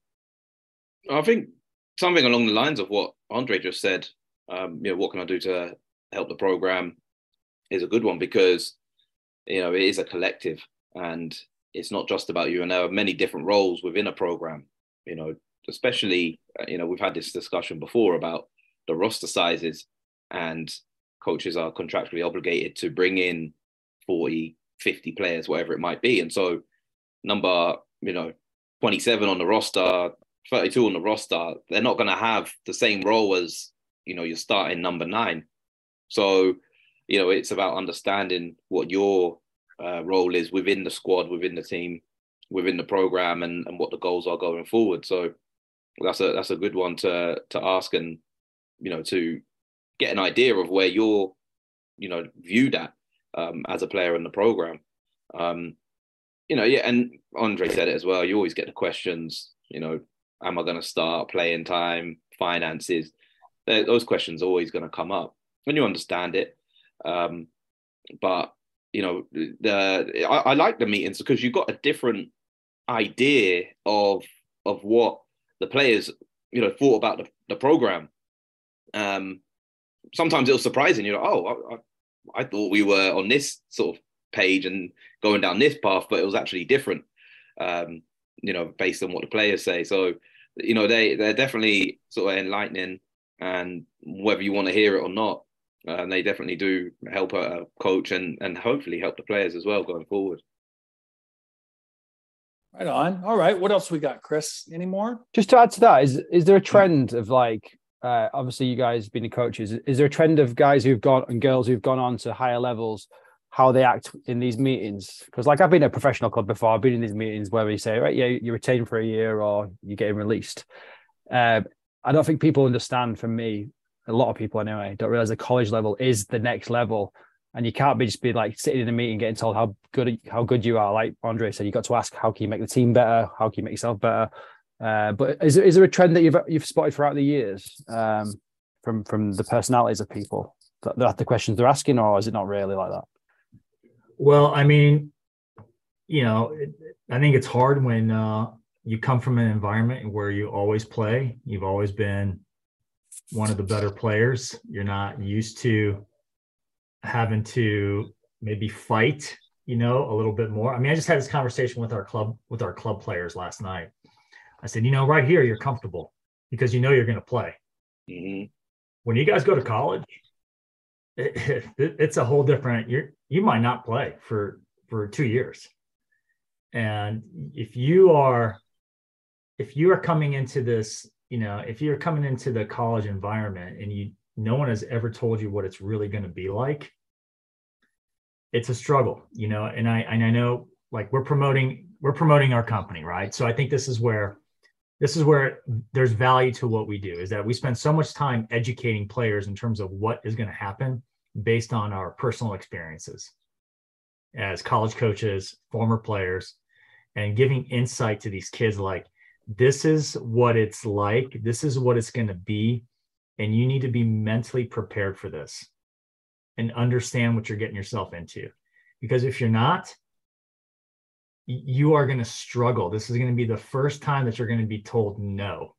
I think something along the lines of what Andre just said, um, you know, what can I do to help the program is a good one, because, you know, it is a collective and it's not just about you. And there are many different roles within a program, you know, especially, you know, we've had this discussion before about the roster sizes, and coaches are contractually obligated to bring in forty, fifty players, whatever it might be. And so number, you know, twenty-seven on the roster, thirty-two on the roster, they're not going to have the same role as, you know, your starting number nine. So, you know, it's about understanding what your uh, role is within the squad, within the team, within the program, and, and what the goals are going forward. So that's a that's a good one to to ask, and, you know, to get an idea of where you're, you know, viewed at um, as a player in the program. Um, you know, yeah, and Andre said it as well. You always get the questions, you know, am I going to start, playing time, finances? Those questions are always going to come up when you understand it. Um, but, you know, the I, I like the meetings because you've got a different idea of of what the players, you know, thought about the, the program. Um, sometimes it was surprising, you know, oh, I, I thought we were on this sort of page and going down this path, but it was actually different, um, you know, based on what the players say. So, you know, they, they're definitely sort of enlightening, and whether you want to hear it or not, uh, they definitely do help a coach and, and hopefully help the players as well going forward. Right on. All right. What else we got, Chris? Any more? Just to add to that, is is there a trend of, like, uh, obviously you guys being the coaches, is there a trend of guys who've gone and girls who've gone on to higher levels, how they act in these meetings? Because, like, I've been at a professional club before. I've been in these meetings where we say, right, yeah, you're retained for a year or you're getting released. Uh, I don't think people understand, from me, a lot of people anyway, don't realize the college level is the next level. And you can't be just be like sitting in a meeting getting told how good how good you are. Like Andre said, you got to ask, how can you make the team better? How can you make yourself better? Uh, but is there, is there a trend that you've you've spotted throughout the years um, from from the personalities of people, that, that the questions they're asking, or is it not really like that? Well, I mean, you know, it, I think it's hard when uh, you come from an environment where you always play. You've always been one of the better players. You're not used to having to maybe fight, you know, a little bit more. I mean, I just had this conversation with our club, with our club players last night. I said, you know, right here, you're comfortable because you know you're going to play. Mm-hmm. When you guys go to college, it, it, it's a whole different, you're, you might not play for, for two years. And if you are, if you are coming into this, you know, if you're coming into the college environment and you, no one has ever told you what it's really going to be like, it's a struggle, you know, and I, and I know, like, we're promoting, we're promoting our company, right? So I think this is where, this is where there's value to what we do, is that we spend so much time educating players in terms of what is going to happen based on our personal experiences. as college coaches, former players, and giving insight to these kids like, this is what it's like, this is what it's going to be, and you need to be mentally prepared for this and understand what you're getting yourself into. Because if you're not, you are going to struggle. This is going to be the first time that you're going to be told no,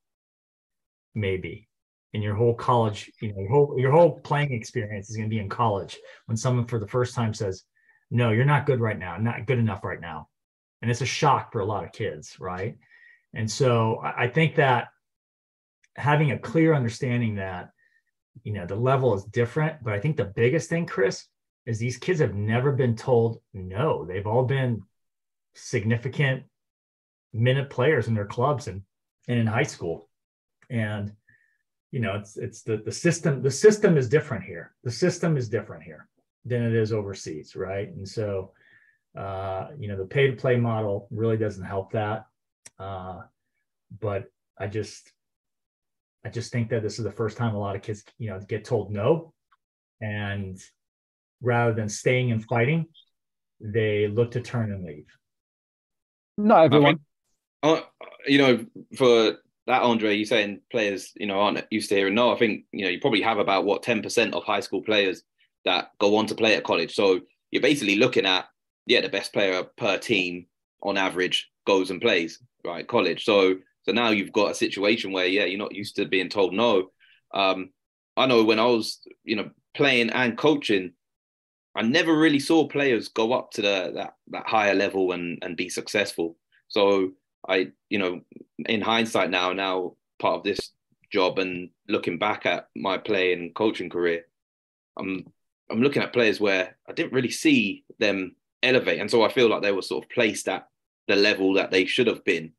maybe. In your whole college, you know, your whole, your whole playing experience is going to be in college when someone for the first time says, no, you're not good right now, not good enough right now. And it's a shock for a lot of kids, right? And so I think that having a clear understanding that, you know, the level is different, but I think the biggest thing, Chris, is these kids have never been told no. They've all been significant minute players in their clubs and, and in high school. And, you know, it's it's the the system, the system is different here. The system is different here than it is overseas, right? And so, uh, you know, the pay to play model really doesn't help that. Uh, but I just, I just think that this is the first time a lot of kids, you know, get told no. And rather than staying and fighting, they look to turn and leave. Not everyone. I think, uh, you know, for that, Andre, you're saying players, you know, aren't used to hearing no. I think, you know, you probably have about, what, ten percent of high school players that go on to play at college. So you're basically looking at, yeah, the best player per team on average goes and plays, right, college. So so now you've got a situation where, yeah, you're not used to being told no. Um, I know when I was, you know, playing and coaching, I never really saw players go up to the that that higher level and and be successful. So I, you know, in hindsight now, now part of this job and looking back at my play and coaching career, I'm I'm looking at players where I didn't really see them elevate, and so I feel like they were sort of placed at the level that they should have been,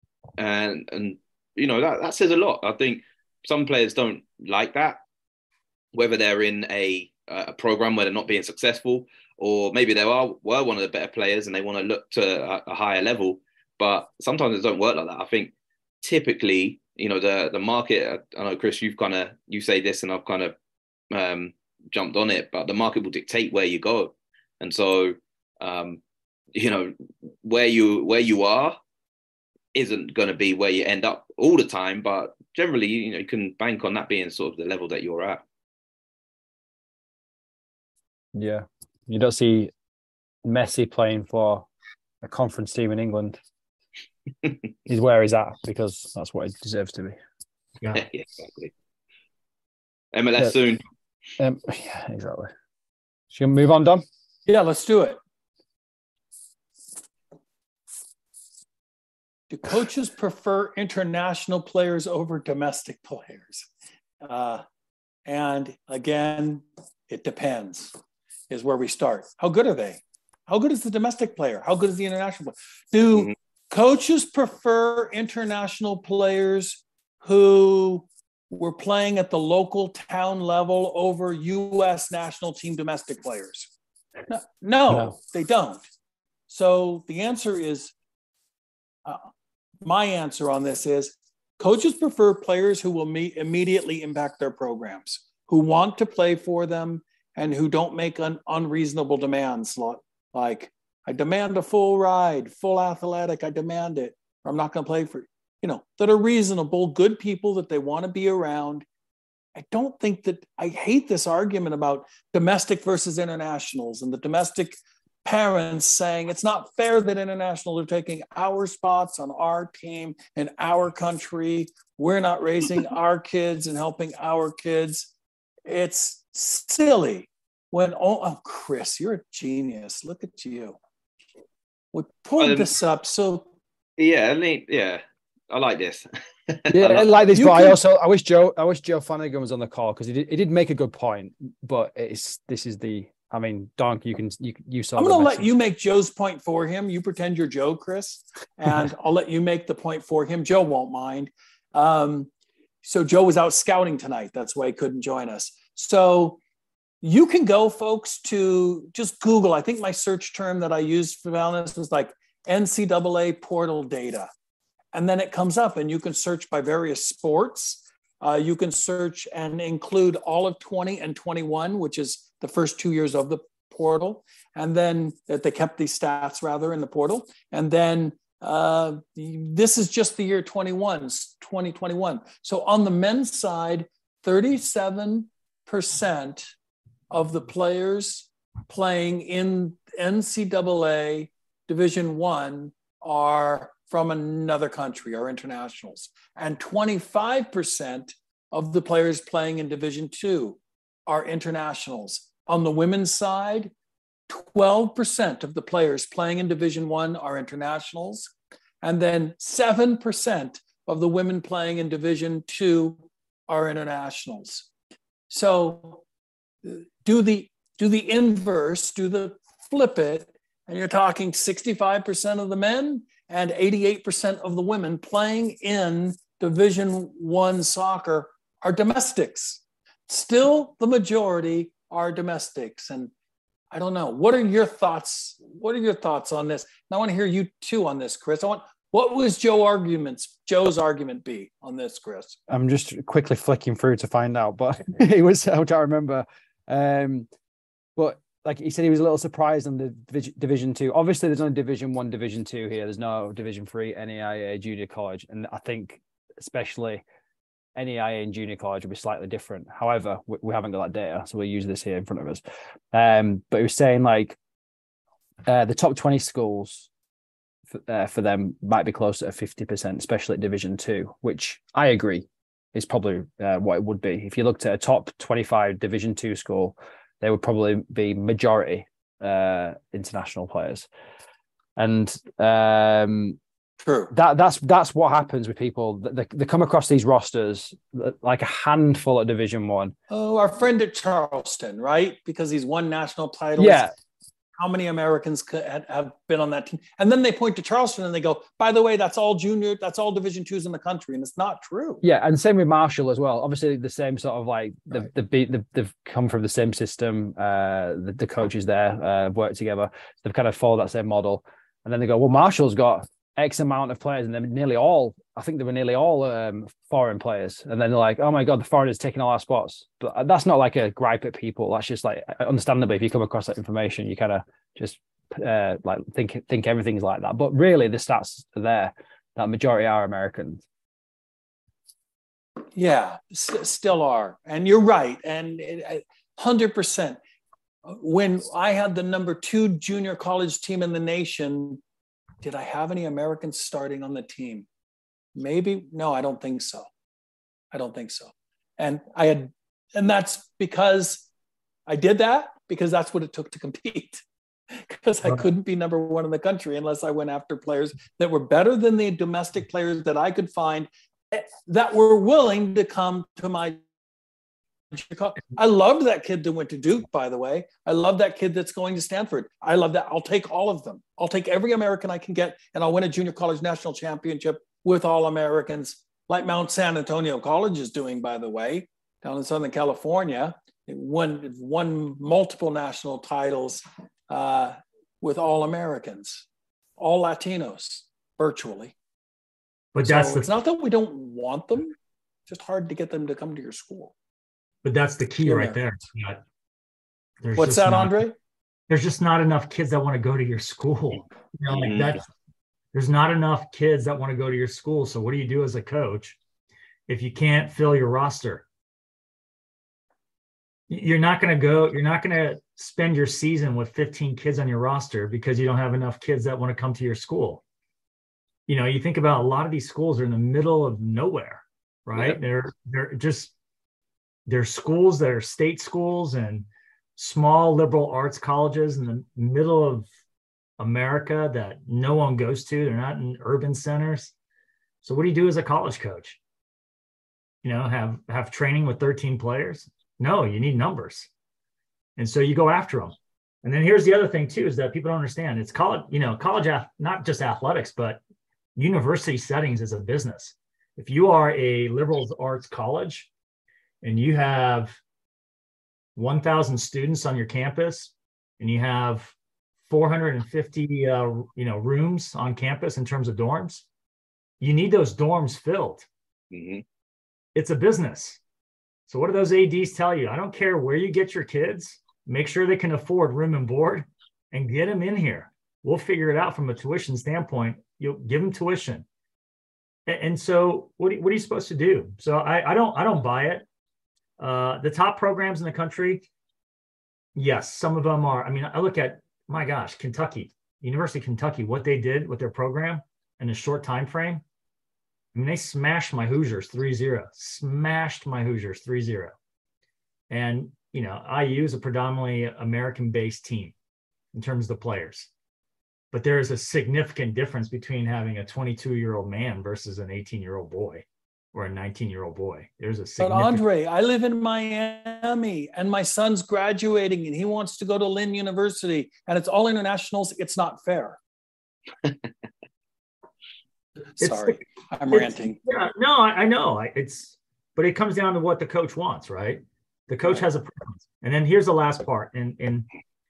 and and you know that that says a lot. I think some players don't like that, whether they're in a a program where they're not being successful, or maybe they are were one of the better players and they want to look to a, a higher level. But sometimes it don't work like that. I think typically, you know, the the market. I know, Chris, you've kind of you say this, and I've kind of um, jumped on it. But the market will dictate where you go, and so um, you know where you where you are isn't going to be where you end up all the time. But generally, you know, you can bank on that being sort of the level that you're at. Yeah, you don't see Messi playing for a conference team in England. He's where he's at because that's what he deserves to be. Yeah, yeah, exactly. M L S yeah. soon. Um, yeah, exactly. Should we move on, Dom? Yeah, let's do it. Do coaches prefer international players over domestic players? Uh, and again, it depends, is where we start. How good are they? How good is the domestic player? How good is the international player? Do mm-hmm. coaches prefer international players who were playing at the local town level over U S national team domestic players? No, no, no. They don't. So the answer is, uh, my answer on this is, coaches prefer players who will meet, immediately impact their programs, who want to play for them and who don't make un, unreasonable demands like, I demand a full ride, full athletic, I demand it, or I'm not going to play for you. You know, that are reasonable, good people that they want to be around. I don't think that, I hate this argument about domestic versus internationals and the domestic parents saying it's not fair that international are taking our spots on our team in our country. We're not raising our kids and helping our kids. It's silly. When, oh, oh Chris, you're a genius. Look at you. We pulled um, this up. So yeah, I mean, yeah, I like this. Yeah, I like this, you but can, I also I wish Joe I wish Joe Flanagan was on the call because he did he did make a good point. But it's this is the I mean, Donk, you can you you saw. I'm going to let you make Joe's point for him. You pretend you're Joe, Chris, and I'll let you make the point for him. Joe won't mind. Um, so Joe was out scouting tonight. That's why he couldn't join us. So you can go, folks, to just Google. I think my search term that I used for this was like N C double A portal data. And then it comes up and you can search by various sports. Uh, you can search and include all of twenty and twenty-one, which is the first two years of the portal, and then that they kept these stats rather in the portal. And then uh, this is just the year twenty-one, twenty twenty-one. So on the men's side, thirty-seven percent of the players playing in N C double A Division One are from another country, are internationals, and twenty-five percent of the players playing in Division Two are internationals. On the women's side, twelve percent of the players playing in Division One are internationals, and then seven percent of the women playing in Division Two are internationals. So do the do the inverse, do the flip it, and you're talking sixty-five percent of the men and eighty-eight percent of the women playing in Division One soccer are domestics. Still, the majority are domestics. And I don't know, what are your thoughts? What are your thoughts on this? And I want to hear you too on this, Chris. I want, what was Joe arguments, Joe's argument be on this, Chris? I'm just quickly flicking through to find out, but it was, I don't remember. Um, but like he said, he was a little surprised on the Division Two. Obviously, there's only Division One, Division Two here. There's no Division Three, N A I A, Junior College, and I think especially N A I A and Junior College will be slightly different. However, we, we haven't got that data, so we'll use this here in front of us. Um, but he was saying like uh, the top twenty schools for, uh, for them might be closer to fifty percent, especially at Division Two, which I agree is probably uh, what it would be. If you looked at a top twenty-five Division Two school, they would probably be majority uh, international players. And um, True. That that's that's what happens with people. They, they come across these rosters, like a handful at Division One. Oh, our friend at Charleston, right? Because he's won national titles. Yeah. How many Americans could, have been on that team? And then they point to Charleston and they go, by the way, that's all junior, that's all Division Twos in the country. And it's not true. Yeah. And same with Marshall as well. Obviously the same sort of like, the, right. the, the, the, they've come from the same system. Uh, the, the coaches there uh, work together. They've kind of followed that same model. And then they go, well, Marshall's got X amount of players, and they're nearly all, I think they were nearly all um, foreign players. And then they're like, oh my God, the foreigners taking all our spots. But that's not like a gripe at people. That's just like, understandably, if you come across that information, you kind of just uh, like think think everything's like that. But really, the stats are there that majority are Americans. Yeah, s- still are. And you're right. And it, one hundred percent. When I had the number two junior college team in the nation, did I have any Americans starting on the team? Maybe. No, I don't think so. I don't think so. And I had, and that's because I did that because that's what it took to compete. Because I couldn't be number one in the country unless I went after players that were better than the domestic players that I could find that were willing to come to my Chicago. I loved that kid that went to Duke, by the way. I love that kid that's going to Stanford. I love that. I'll take all of them. I'll take every American I can get, and I'll win a junior college national championship with all Americans, like Mount San Antonio College is doing, by the way, down in Southern California. It won, it won multiple national titles uh, with all Americans, all Latinos, virtually. But so that's the, it's not that we don't want them, it's just hard to get them to come to your school. But that's the key Yeah. right there. There's What's just that, not, Andre? There's just not enough kids that want to go to your school. You know, like Mhm. that. There's not enough kids that want to go to your school. So what do you do as a coach if you can't fill your roster? You're not going to go. You're not going to spend your season with fifteen kids on your roster because you don't have enough kids that want to come to your school. You know, you think about a lot of these schools are in the middle of nowhere, right? Yeah. They're they're just they're schools that are state schools and small liberal arts colleges in the middle of America that no one goes to. They're not in urban centers. So what do you do as a college coach? You know, have have training with thirteen players? No, you need numbers. And so you go after them. And then here's the other thing too, is that people don't understand. It's college, you know, college, not just athletics, but university settings is a business. If you are a liberal arts college and you have one thousand students on your campus and you have four hundred fifty uh, you know, rooms on campus in terms of dorms, you need those dorms filled. Mm-hmm. It's a business. So what do those A Ds tell you? I don't care where you get your kids. make sure they can afford room and board, and get them in here. We'll figure it out from a tuition standpoint. You'll give them tuition. And, and so what, what are you supposed to do? So I, I don't, I don't buy it. Uh, the top programs in the country, yes, some of them are. I mean, I look at, my gosh, Kentucky, University of Kentucky, what they did with their program in a short time frame. I mean, they smashed my Hoosiers three zero, smashed my Hoosiers three zero. And, you know, I U is a predominantly American-based team in terms of the players. But there is a significant difference between having a twenty-two-year-old man versus an eighteen-year-old boy or a nineteen-year-old boy. There's a significant... But Andre, I live in Miami, and my son's graduating, and he wants to go to Lynn University, and it's all internationals. It's not fair. Sorry, it's, I'm ranting. Yeah, no, I, I know. I, it's, but it comes down to what the coach wants, right? The coach has a preference. And then here's the last part. And, and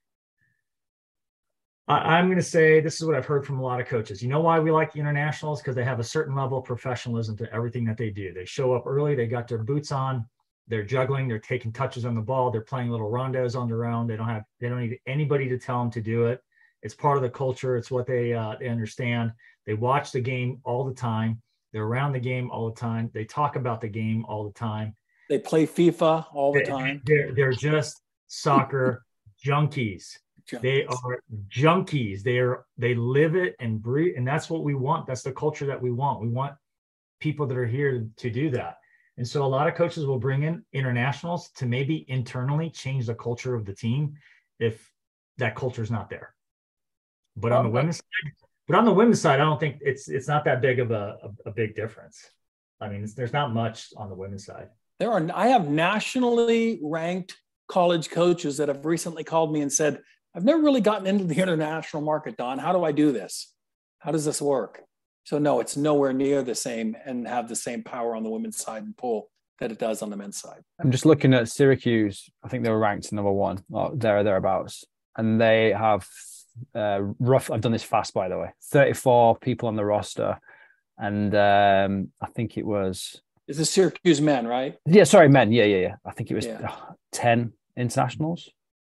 I, I'm going to say, this is what I've heard from a lot of coaches. You know why we like the internationals? Because they have a certain level of professionalism to everything that they do. They show up early. They got their boots on. They're juggling. They're taking touches on the ball. They're playing little rondos on their own. They don't have, they don't need anybody to tell them to do it. It's part of the culture. It's what they, uh, they understand. They watch the game all the time. They're around the game all the time. They talk about the game all the time. They play FIFA all the time. They're, they're just soccer junkies. junkies. They are junkies. They are, they live it and breathe. And that's what we want. That's the culture that we want. We want people that are here to do that. And so a lot of coaches will bring in internationals to maybe internally change the culture of the team if that culture is not there. But on the women's side, but on the women's side, I don't think it's it's not that big of a, a, a big difference. I mean, it's, there's not much on the women's side. There are, I have nationally ranked college coaches that have recently called me and said, I've never really gotten into the international market, Don. How do I do this? How does this work? So no, it's nowhere near the same and have the same power on the women's side and pull that it does on the men's side. I'm just looking at Syracuse. I think they were ranked number one, or there or thereabouts. And they have uh, rough, I've done this fast, by the way, thirty-four people on the roster. And um, I think it was... It's the Syracuse men, right? Yeah, sorry, men. Yeah, yeah, yeah. I think it was yeah. uh, ten internationals.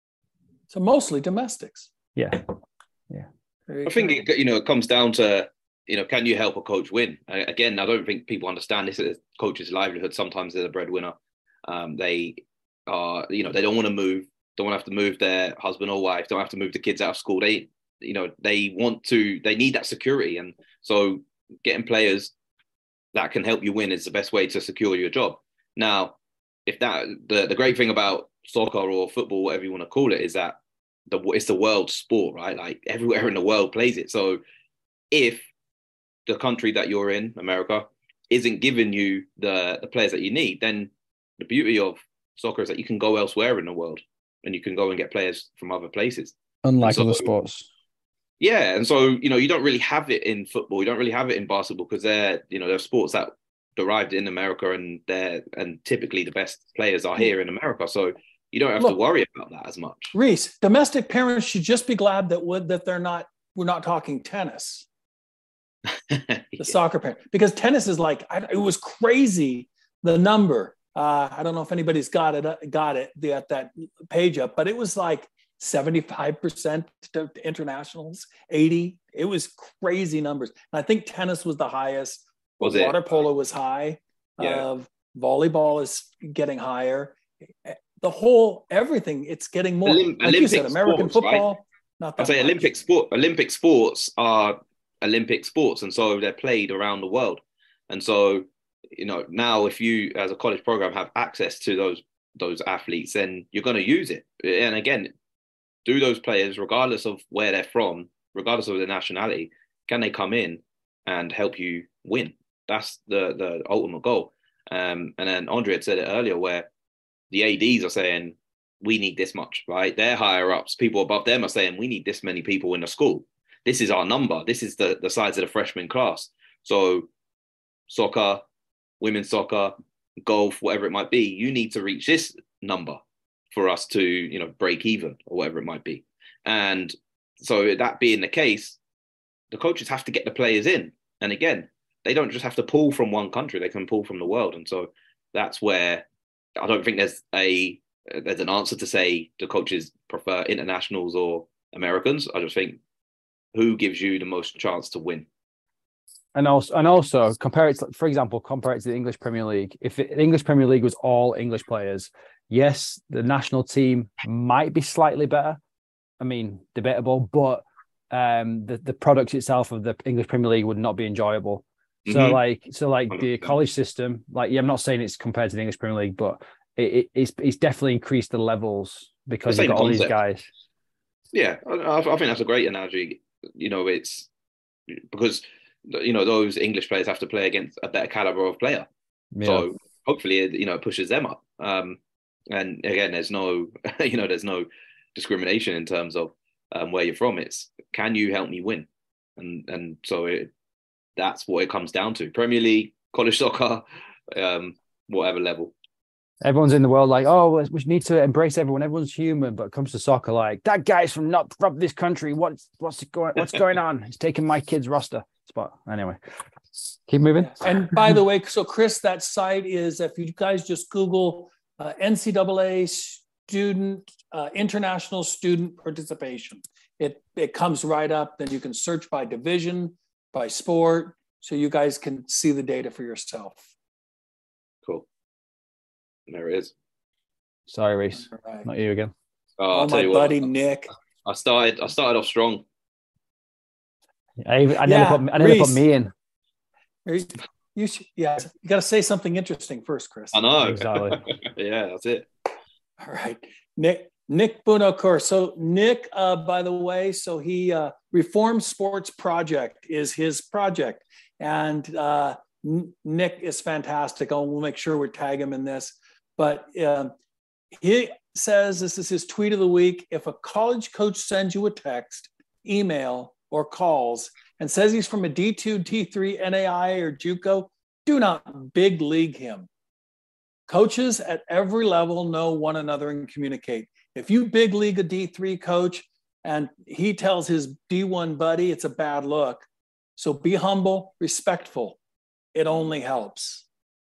So mostly domestics. Yeah, yeah. I think it, you know, it comes down to, you know, can you help a coach win? Uh, again, I don't think people understand this as coach's livelihood. Sometimes they're the breadwinner. Um, they are, you know, they don't want to move, don't want to have to move their husband or wife, don't have to move the kids out of school. They, you know, they want to, they need that security. And so getting players that can help you win is the best way to secure your job. Now, if that, the, the great thing about soccer or football, whatever you want to call it, is that the it's the world sport, right? Like everywhere in the world plays it. So if the country that you're in, America, isn't giving you the, the players that you need, then the beauty of soccer is that you can go elsewhere in the world and you can go and get players from other places. Unlike so, other sports. Yeah. And so, you know, you don't really have it in football. You don't really have it in basketball because they're, you know, they're sports that derived in America and they're, and typically the best players are here in America. So you don't have Look, to worry about that as much. Reese, domestic parents should just be glad that would, that they're not, we're not talking tennis. The yeah. soccer parent, because tennis is like, I, it was crazy. The number, uh, I don't know if anybody's got it, got it at that page up, but it was like seventy-five percent to internationals, eighty. It was crazy numbers. And I think tennis was the highest. Was Water it? polo was high. Yeah. Uh, volleyball is getting higher. The whole, everything, it's getting more. Olymp- like Olympic you said, American sports, football, right? not that I'd say much. Olympic sport, Olympic sports are Olympic sports. And so they're played around the world. And so, you know, now if you, as a college program, have access to those, those athletes, then you're going to use it. And again, do those players, regardless of where they're from, regardless of their nationality, can they come in and help you win? That's the, the ultimate goal. Um, and then Andre had said it earlier where the A Ds are saying, we need this much, right? Their higher ups, people above them are saying, we need this many people in the school. This is our number. This is the, the size of the freshman class. So soccer, women's soccer, golf, whatever it might be, you need to reach this number for us to, you know, break even or whatever it might be. And so that being the case, the coaches have to get the players in. And again, they don't just have to pull from one country, they can pull from the world. And so that's where I don't think there's a there's an answer to say the coaches prefer internationals or Americans. I just think who gives you the most chance to win. And also, and also compare it to, for example, compare it to the English Premier League. If it, the English Premier League was all English players, yes, the national team might be slightly better. I mean, debatable, but um, the the product itself of the English Premier League would not be enjoyable. So, mm-hmm. like, so like one hundred percent. The college system, like, yeah, I'm not saying it's compared to the English Premier League, but it, it, it's it's definitely increased the levels because the you've got all concept. these guys. Yeah, I, I think that's a great analogy. You know, it's because, you know, those English players have to play against a better caliber of player. Yeah. So hopefully, it, you know, it pushes them up. Um, and again, there's no, you know, there's no discrimination in terms of um, where you're from. It's, can you help me win? And and so it, that's what it comes down to. Premier League, college soccer, um, whatever level. Everyone's in the world like, oh, we need to embrace everyone. Everyone's human, but it comes to soccer, like, that guy's from not from this country. What's what's going what's going on? He's taking my kid's roster spot. Anyway, keep moving. Yes. And by the way, so Chris, that site is, if you guys just Google uh, N C double A student uh, international student participation, it it comes right up. Then you can search by division, by sport, so you guys can see the data for yourself. Cool. There it is. Sorry, Reese. Right. Not you again. Oh, oh my buddy what, Nick. I started. I started off strong. I, I nearly yeah, put. I nearly Reese, put me in. You should, yeah. You got to say something interesting first, Chris. I know. Exactly. Yeah, that's it. All right, Nick. Nick Buonocore. So Nick, uh, by the way, so he uh, Reform Sports Project is his project, and uh, Nick is fantastic. I'll we'll make sure we tag him in this. But uh, he says, this is his tweet of the week: if a college coach sends you a text, email, or calls and says he's from a D two, D three, N A I A, or JUCO, do not big league him. Coaches at every level know one another and communicate. If you big league a D three coach and he tells his D one buddy, it's a bad look. So be humble, respectful. It only helps.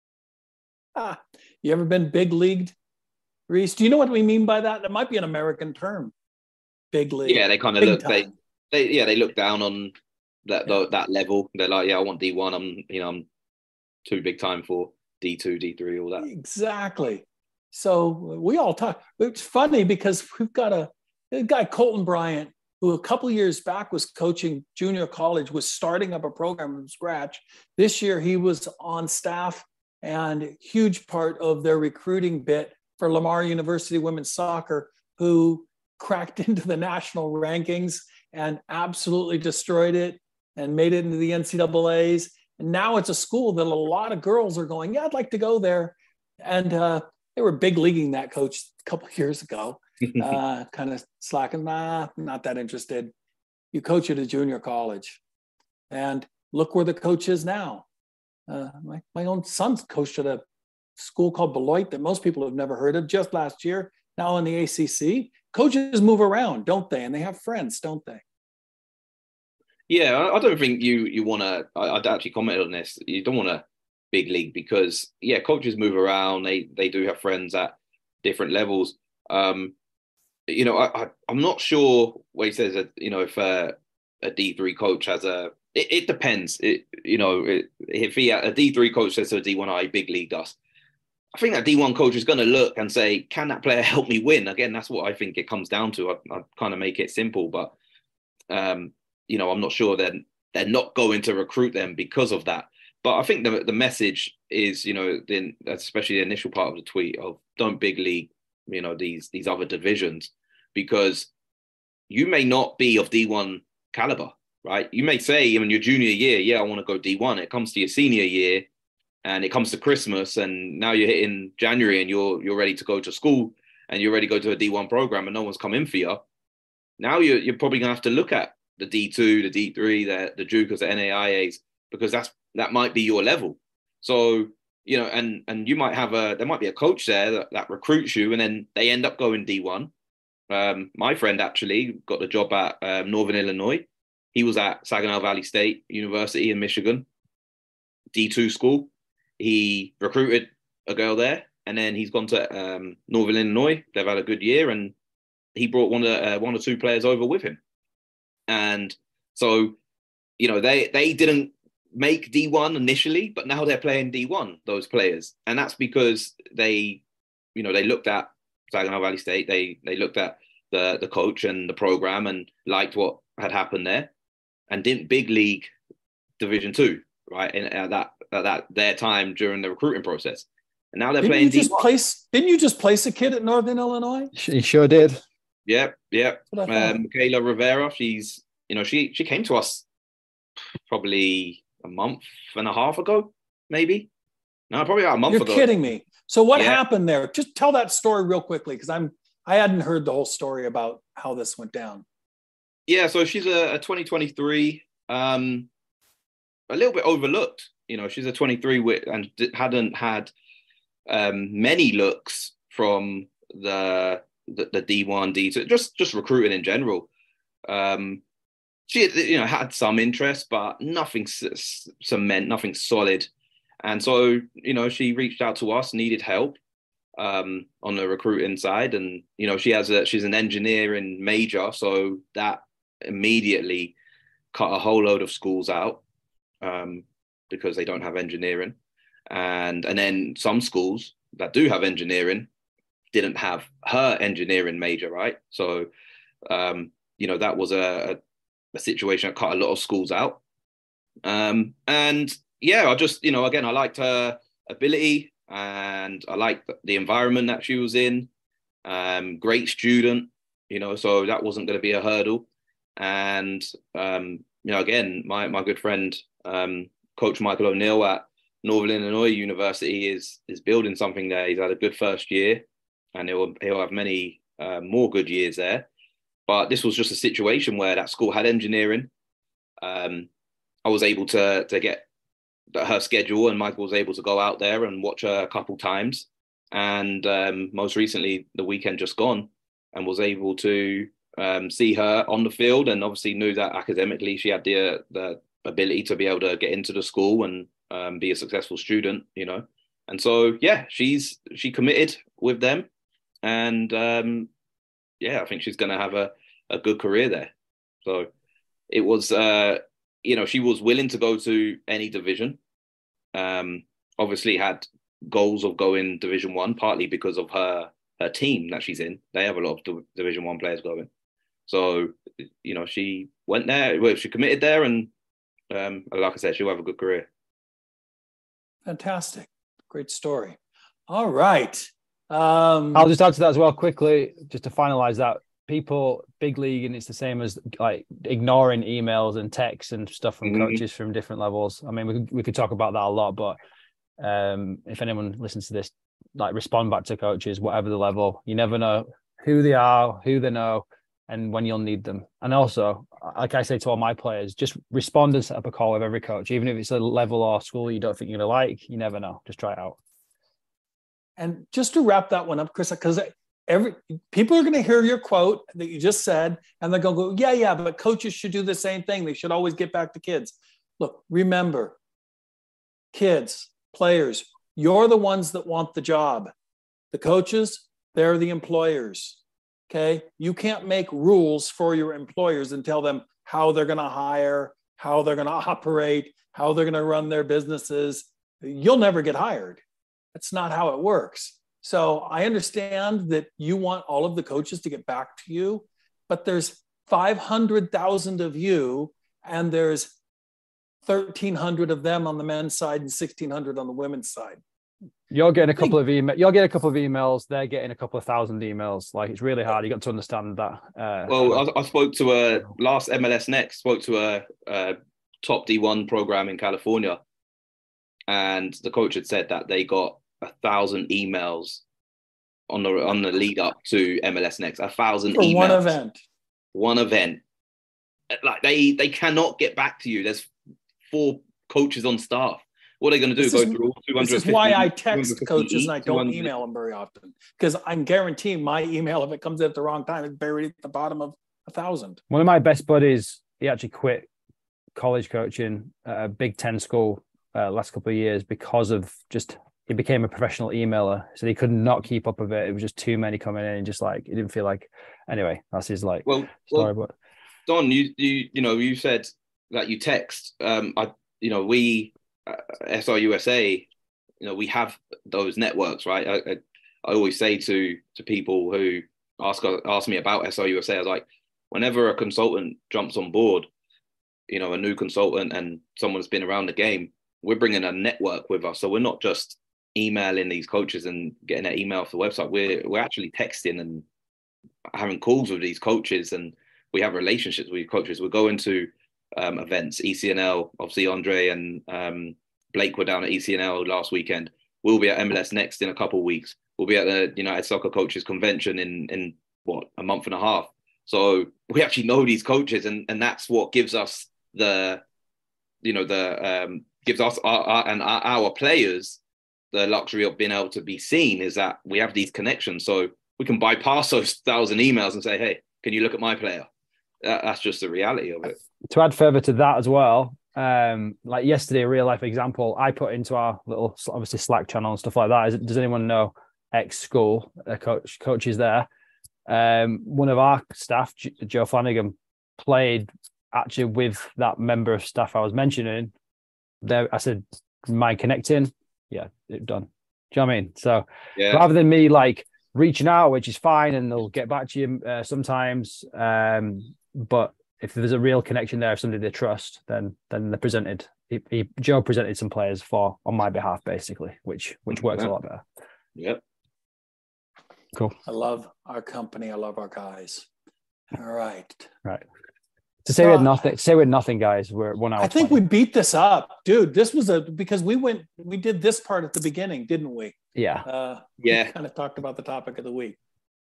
Ah, you ever been big leagued, Reese? Do you know what we mean by that? That might be an American term. Big league. Yeah, they kind of look. They, they, yeah, they look down on that yeah. that level. They're like, yeah, I want D one. I'm, you know, I'm too big time for D two, D three, all that. Exactly. So we all talk. It's funny because we've got a, a guy, Colton Bryant, who a couple of years back was coaching junior college, was starting up a program from scratch. This year he was on staff and huge part of their recruiting bit for Lamar University women's soccer, who cracked into the national rankings and absolutely destroyed it and made it into the N C double A's. And now it's a school that a lot of girls are going, yeah, I'd like to go there. And uh, they were big leaguing that coach a couple of years ago, uh, kind of slacking, nah, not that interested. You coach at a junior college. And look where the coach is now. Uh, my, my own son's coached at a school called Beloit that most people have never heard of just last year, now in the A C C. Coaches move around, don't they? And they have friends, don't they? Yeah, I don't think you you want to, I'd actually comment on this, you don't want to big league because, yeah, coaches move around, they they do have friends at different levels. Um, you know, I, I, I'm not sure what he says, that, you know, if uh, a D three coach has a, it, it depends, it, you know, it, if he a D three coach says to a D one, I big leagued us, I think that D one coach is going to look and say, can that player help me win? Again, that's what I think it comes down to. I, I kind of make it simple, but, um, you know, I'm not sure that they're, they're not going to recruit them because of that. But I think the the message is, you know, then especially the initial part of the tweet of don't big league, you know, these these other divisions, because you may not be of D one caliber, right? You may say in your junior year, yeah, I want to go D one. It comes to your senior year and it comes to Christmas and now you're hitting January and you're you're ready to go to school and you're ready to go to a D one program and no one's come in for you. Now you're, you're probably going to have to look at the D two, the D three, the, the JUCOs, the N A I As, because that's that might be your level. So, you know, and and you might have a, there might be a coach there that, that recruits you and then they end up going D one. Um, my friend actually got the job at um, Northern Illinois. He was at Saginaw Valley State University in Michigan, D two school. He recruited a girl there and then he's gone to um, Northern Illinois. They've had a good year, and he brought one, of, uh, one or two players over with him. And so, you know, they they didn't make D one initially, but now they're playing D one, those players. And that's because they, you know, they looked at Saginaw Valley State, they they looked at the, the coach and the program and liked what had happened there, and didn't big league Division two, right? And at that at that their time during the recruiting process. And now they're didn't playing you just D one. place didn't you just place a kid at Northern Illinois? He sure did. Yep, yep. Um, Michaela Rivera, she's, you know, she she came to us probably a month and a half ago, maybe. No, probably about a month You're ago. You're kidding me. So what yeah. happened there? Just tell that story real quickly, because I'm I hadn't heard the whole story about how this went down. Yeah, so she's a, a twenty twenty-three, um, a little bit overlooked. You know, she's a twenty-three with, and hadn't had um, many looks from the the, the D one, D two, just just recruiting in general. Um, she, you know, had some interest, but nothing cement, nothing solid. And so, you know, she reached out to us, needed help um, on the recruiting side. And, you know, she has a, she's an engineering major. So that immediately cut a whole load of schools out um, because they don't have engineering. And, and then some schools that do have engineering didn't have her engineering major, right? So, um, you know, that was a, a, a situation that cut a lot of schools out. Um, and yeah, I just, you know, again, I liked her ability and I liked the environment that she was in. Um, great student, you know, so that wasn't going to be a hurdle. And, um, you know, again, my, my good friend, um, Coach Michael O'Neill at Northern Illinois University is is building something there. He's had a good first year, and he'll he'll have many uh, more good years there. But this was just a situation where that school had engineering. Um, I was able to to get her schedule, and Michael was able to go out there and watch her a couple times. And um, most recently, the weekend just gone, and was able to um, see her on the field, and obviously knew that academically she had the the ability to be able to get into the school and um, be a successful student, you know. And so, yeah, she's she committed with them, and um, yeah, I think she's going to have a, a good career there. So it was, uh, you know, she was willing to go to any division. Um, obviously had goals of going Division One, partly because of her her team that she's in. They have a lot of Division One players going. So, you know, she went there. Well, she committed there, and um, like I said, she'll have a good career. Fantastic. Great story. All right. Um, I'll just add to that as well quickly, just to finalize that. People, big league, and it's the same as like ignoring emails and texts and stuff from mm-hmm. coaches from different levels. I mean, we could, we could talk about that a lot, but um, if anyone listens to this, like respond back to coaches, whatever the level. You never know who they are, who they know, and when you'll need them. And also, like I say to all my players, just respond and set up a call with every coach, even if it's a level or school you don't think you're going to like. You never know. Just try it out. And just to wrap that one up, Chris, because every people are going to hear your quote that you just said, and they're going to go, yeah, yeah, but coaches should do the same thing. They should always get back to kids. Look, remember, kids, players, you're the ones that want the job. The coaches, they're the employers. Okay, you can't make rules for your employers and tell them how they're going to hire, how they're going to operate, how they're going to run their businesses. You'll never get hired. That's not how it works. So I understand that you want all of the coaches to get back to you, but there's five hundred thousand of you, and there's thirteen hundred of them on the men's side and sixteen hundred on the women's side. You're getting a couple of emails. You're getting a couple of emails. They're getting a couple of thousand emails. Like, it's really hard. You got to understand that. Uh, well, I, I spoke to a last M L S Next. Spoke to a, a top D one program in California, and the coach had said that they got a thousand emails on the on the lead up to M L S Next. A thousand for emails. one event. One event. Like they they cannot get back to you. There's four coaches on staff. What are they going to do? This Go is, through all two hundred fifty? This is why I text coaches and I don't email them very often, because I'm guaranteeing my email, if it comes in at the wrong time, it's buried at the bottom of a thousand. One of my best buddies, he actually quit college coaching at a Big Ten school uh, last couple of years because of just he became a professional emailer, so he could not keep up with it. It was just too many coming in, and just like he didn't feel like. Anyway, that's his like well, story. Well, but Don, you you you know you said that you text. Um, I you know we uh, S R U S A. You know we have those networks, right? I, I, I always say to to people who ask ask me about S R U S A, I was like, whenever a consultant jumps on board, you know, a new consultant and someone's been around the game, we're bringing a network with us. So we're not just emailing these coaches and getting an email off the website. We're we're actually texting and having calls with these coaches, and we have relationships with coaches. We're going to um, events, E C N L. Obviously, Andre and um, Blake were down at E C N L last weekend. We'll be at M L S Next in a couple of weeks. We'll be at the United Soccer Coaches Convention in in what, a month and a half. So we actually know these coaches, and and that's what gives us the, you know, the um, gives us our, our and our, our players the luxury of being able to be seen, is that we have these connections. So we can bypass those thousand emails and say, hey, can you look at my player? That, that's just the reality of it. To add further to that as well, um, like yesterday, a real life example I put into our little, obviously, Slack channel and stuff like that. Is, does anyone know ex school a coach coaches there? Um, one of our staff, Joe Flanagan, played actually with that member of staff I was mentioning. There, I said, mind connecting? Yeah, it done. Do you know what I mean? So yeah. rather than me like reaching out, which is fine, and they'll get back to you uh, sometimes, um, but if there's a real connection there, if somebody they trust, then then they presented. He, he, Joe presented some players for on my behalf, basically, which which works yeah. a lot better. Yep. Cool. I love our company. I love our guys. All right. Right. To say we had nothing, to say we had nothing, guys. We're one hour. I think twenty. we beat this up, dude. This was a because we went, we did this part at the beginning, didn't we? Yeah. Uh, yeah. Kind of talked about the topic of the week.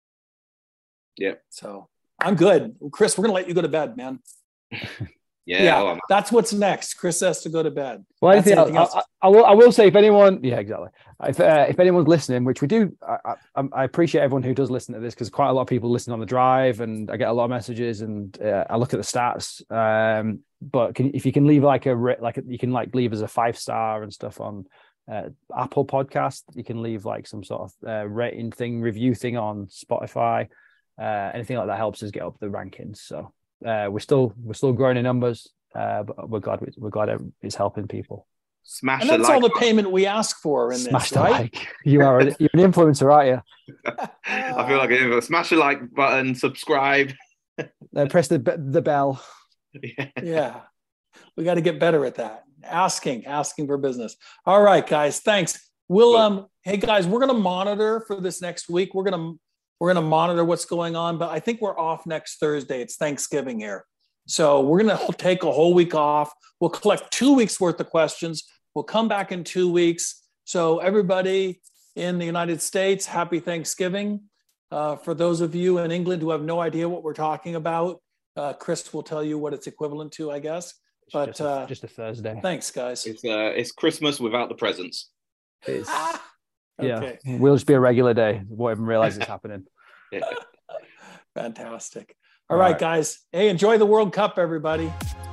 Yeah. So I'm good, Chris. We're gonna let you go to bed, man. Yeah, yeah, oh, that's what's next. Chris has to go to bed. Well, That's anything else, else. I, I, I will. I will say, if anyone, yeah, exactly. If uh, if anyone's listening, which we do, I, I, I appreciate everyone who does listen to this, because quite a lot of people listen on the drive, and I get a lot of messages, and uh, I look at the stats. Um, but can, if you can leave like a like a, you can like leave as a five star and stuff on uh, Apple Podcast, you can leave like some sort of uh, rating thing, review thing on Spotify. Uh, anything like that helps us get up the rankings. So. Uh, we're still we're still growing in numbers, uh, but we're glad we're glad it's helping people. Smash and the that's like all the button. payment we ask for in Smash this, the right? like. You are a, you're an influencer, aren't you? I feel like a smash the like button, subscribe. Uh, press the the bell. yeah. Yeah, we got to get better at that. Asking, asking for business. All right, guys, thanks. We'll um. Hey guys, we're gonna monitor for this next week. We're gonna. We're going to monitor what's going on, but I think we're off next Thursday. It's Thanksgiving here. So we're going to take a whole week off. We'll collect two weeks worth of questions. We'll come back in two weeks. So everybody in the United States, happy Thanksgiving. Uh, for those of you in England who have no idea what we're talking about, uh, Chris will tell you what it's equivalent to, I guess. It's but just a, uh, just a Thursday. Thanks, guys. It's uh, it's Christmas without the presents. It's, Ah, yeah, okay. we'll just be a regular day. Won't even realize it's happening. Yeah. Fantastic. All, All right. right, guys. Hey, enjoy the World Cup, everybody.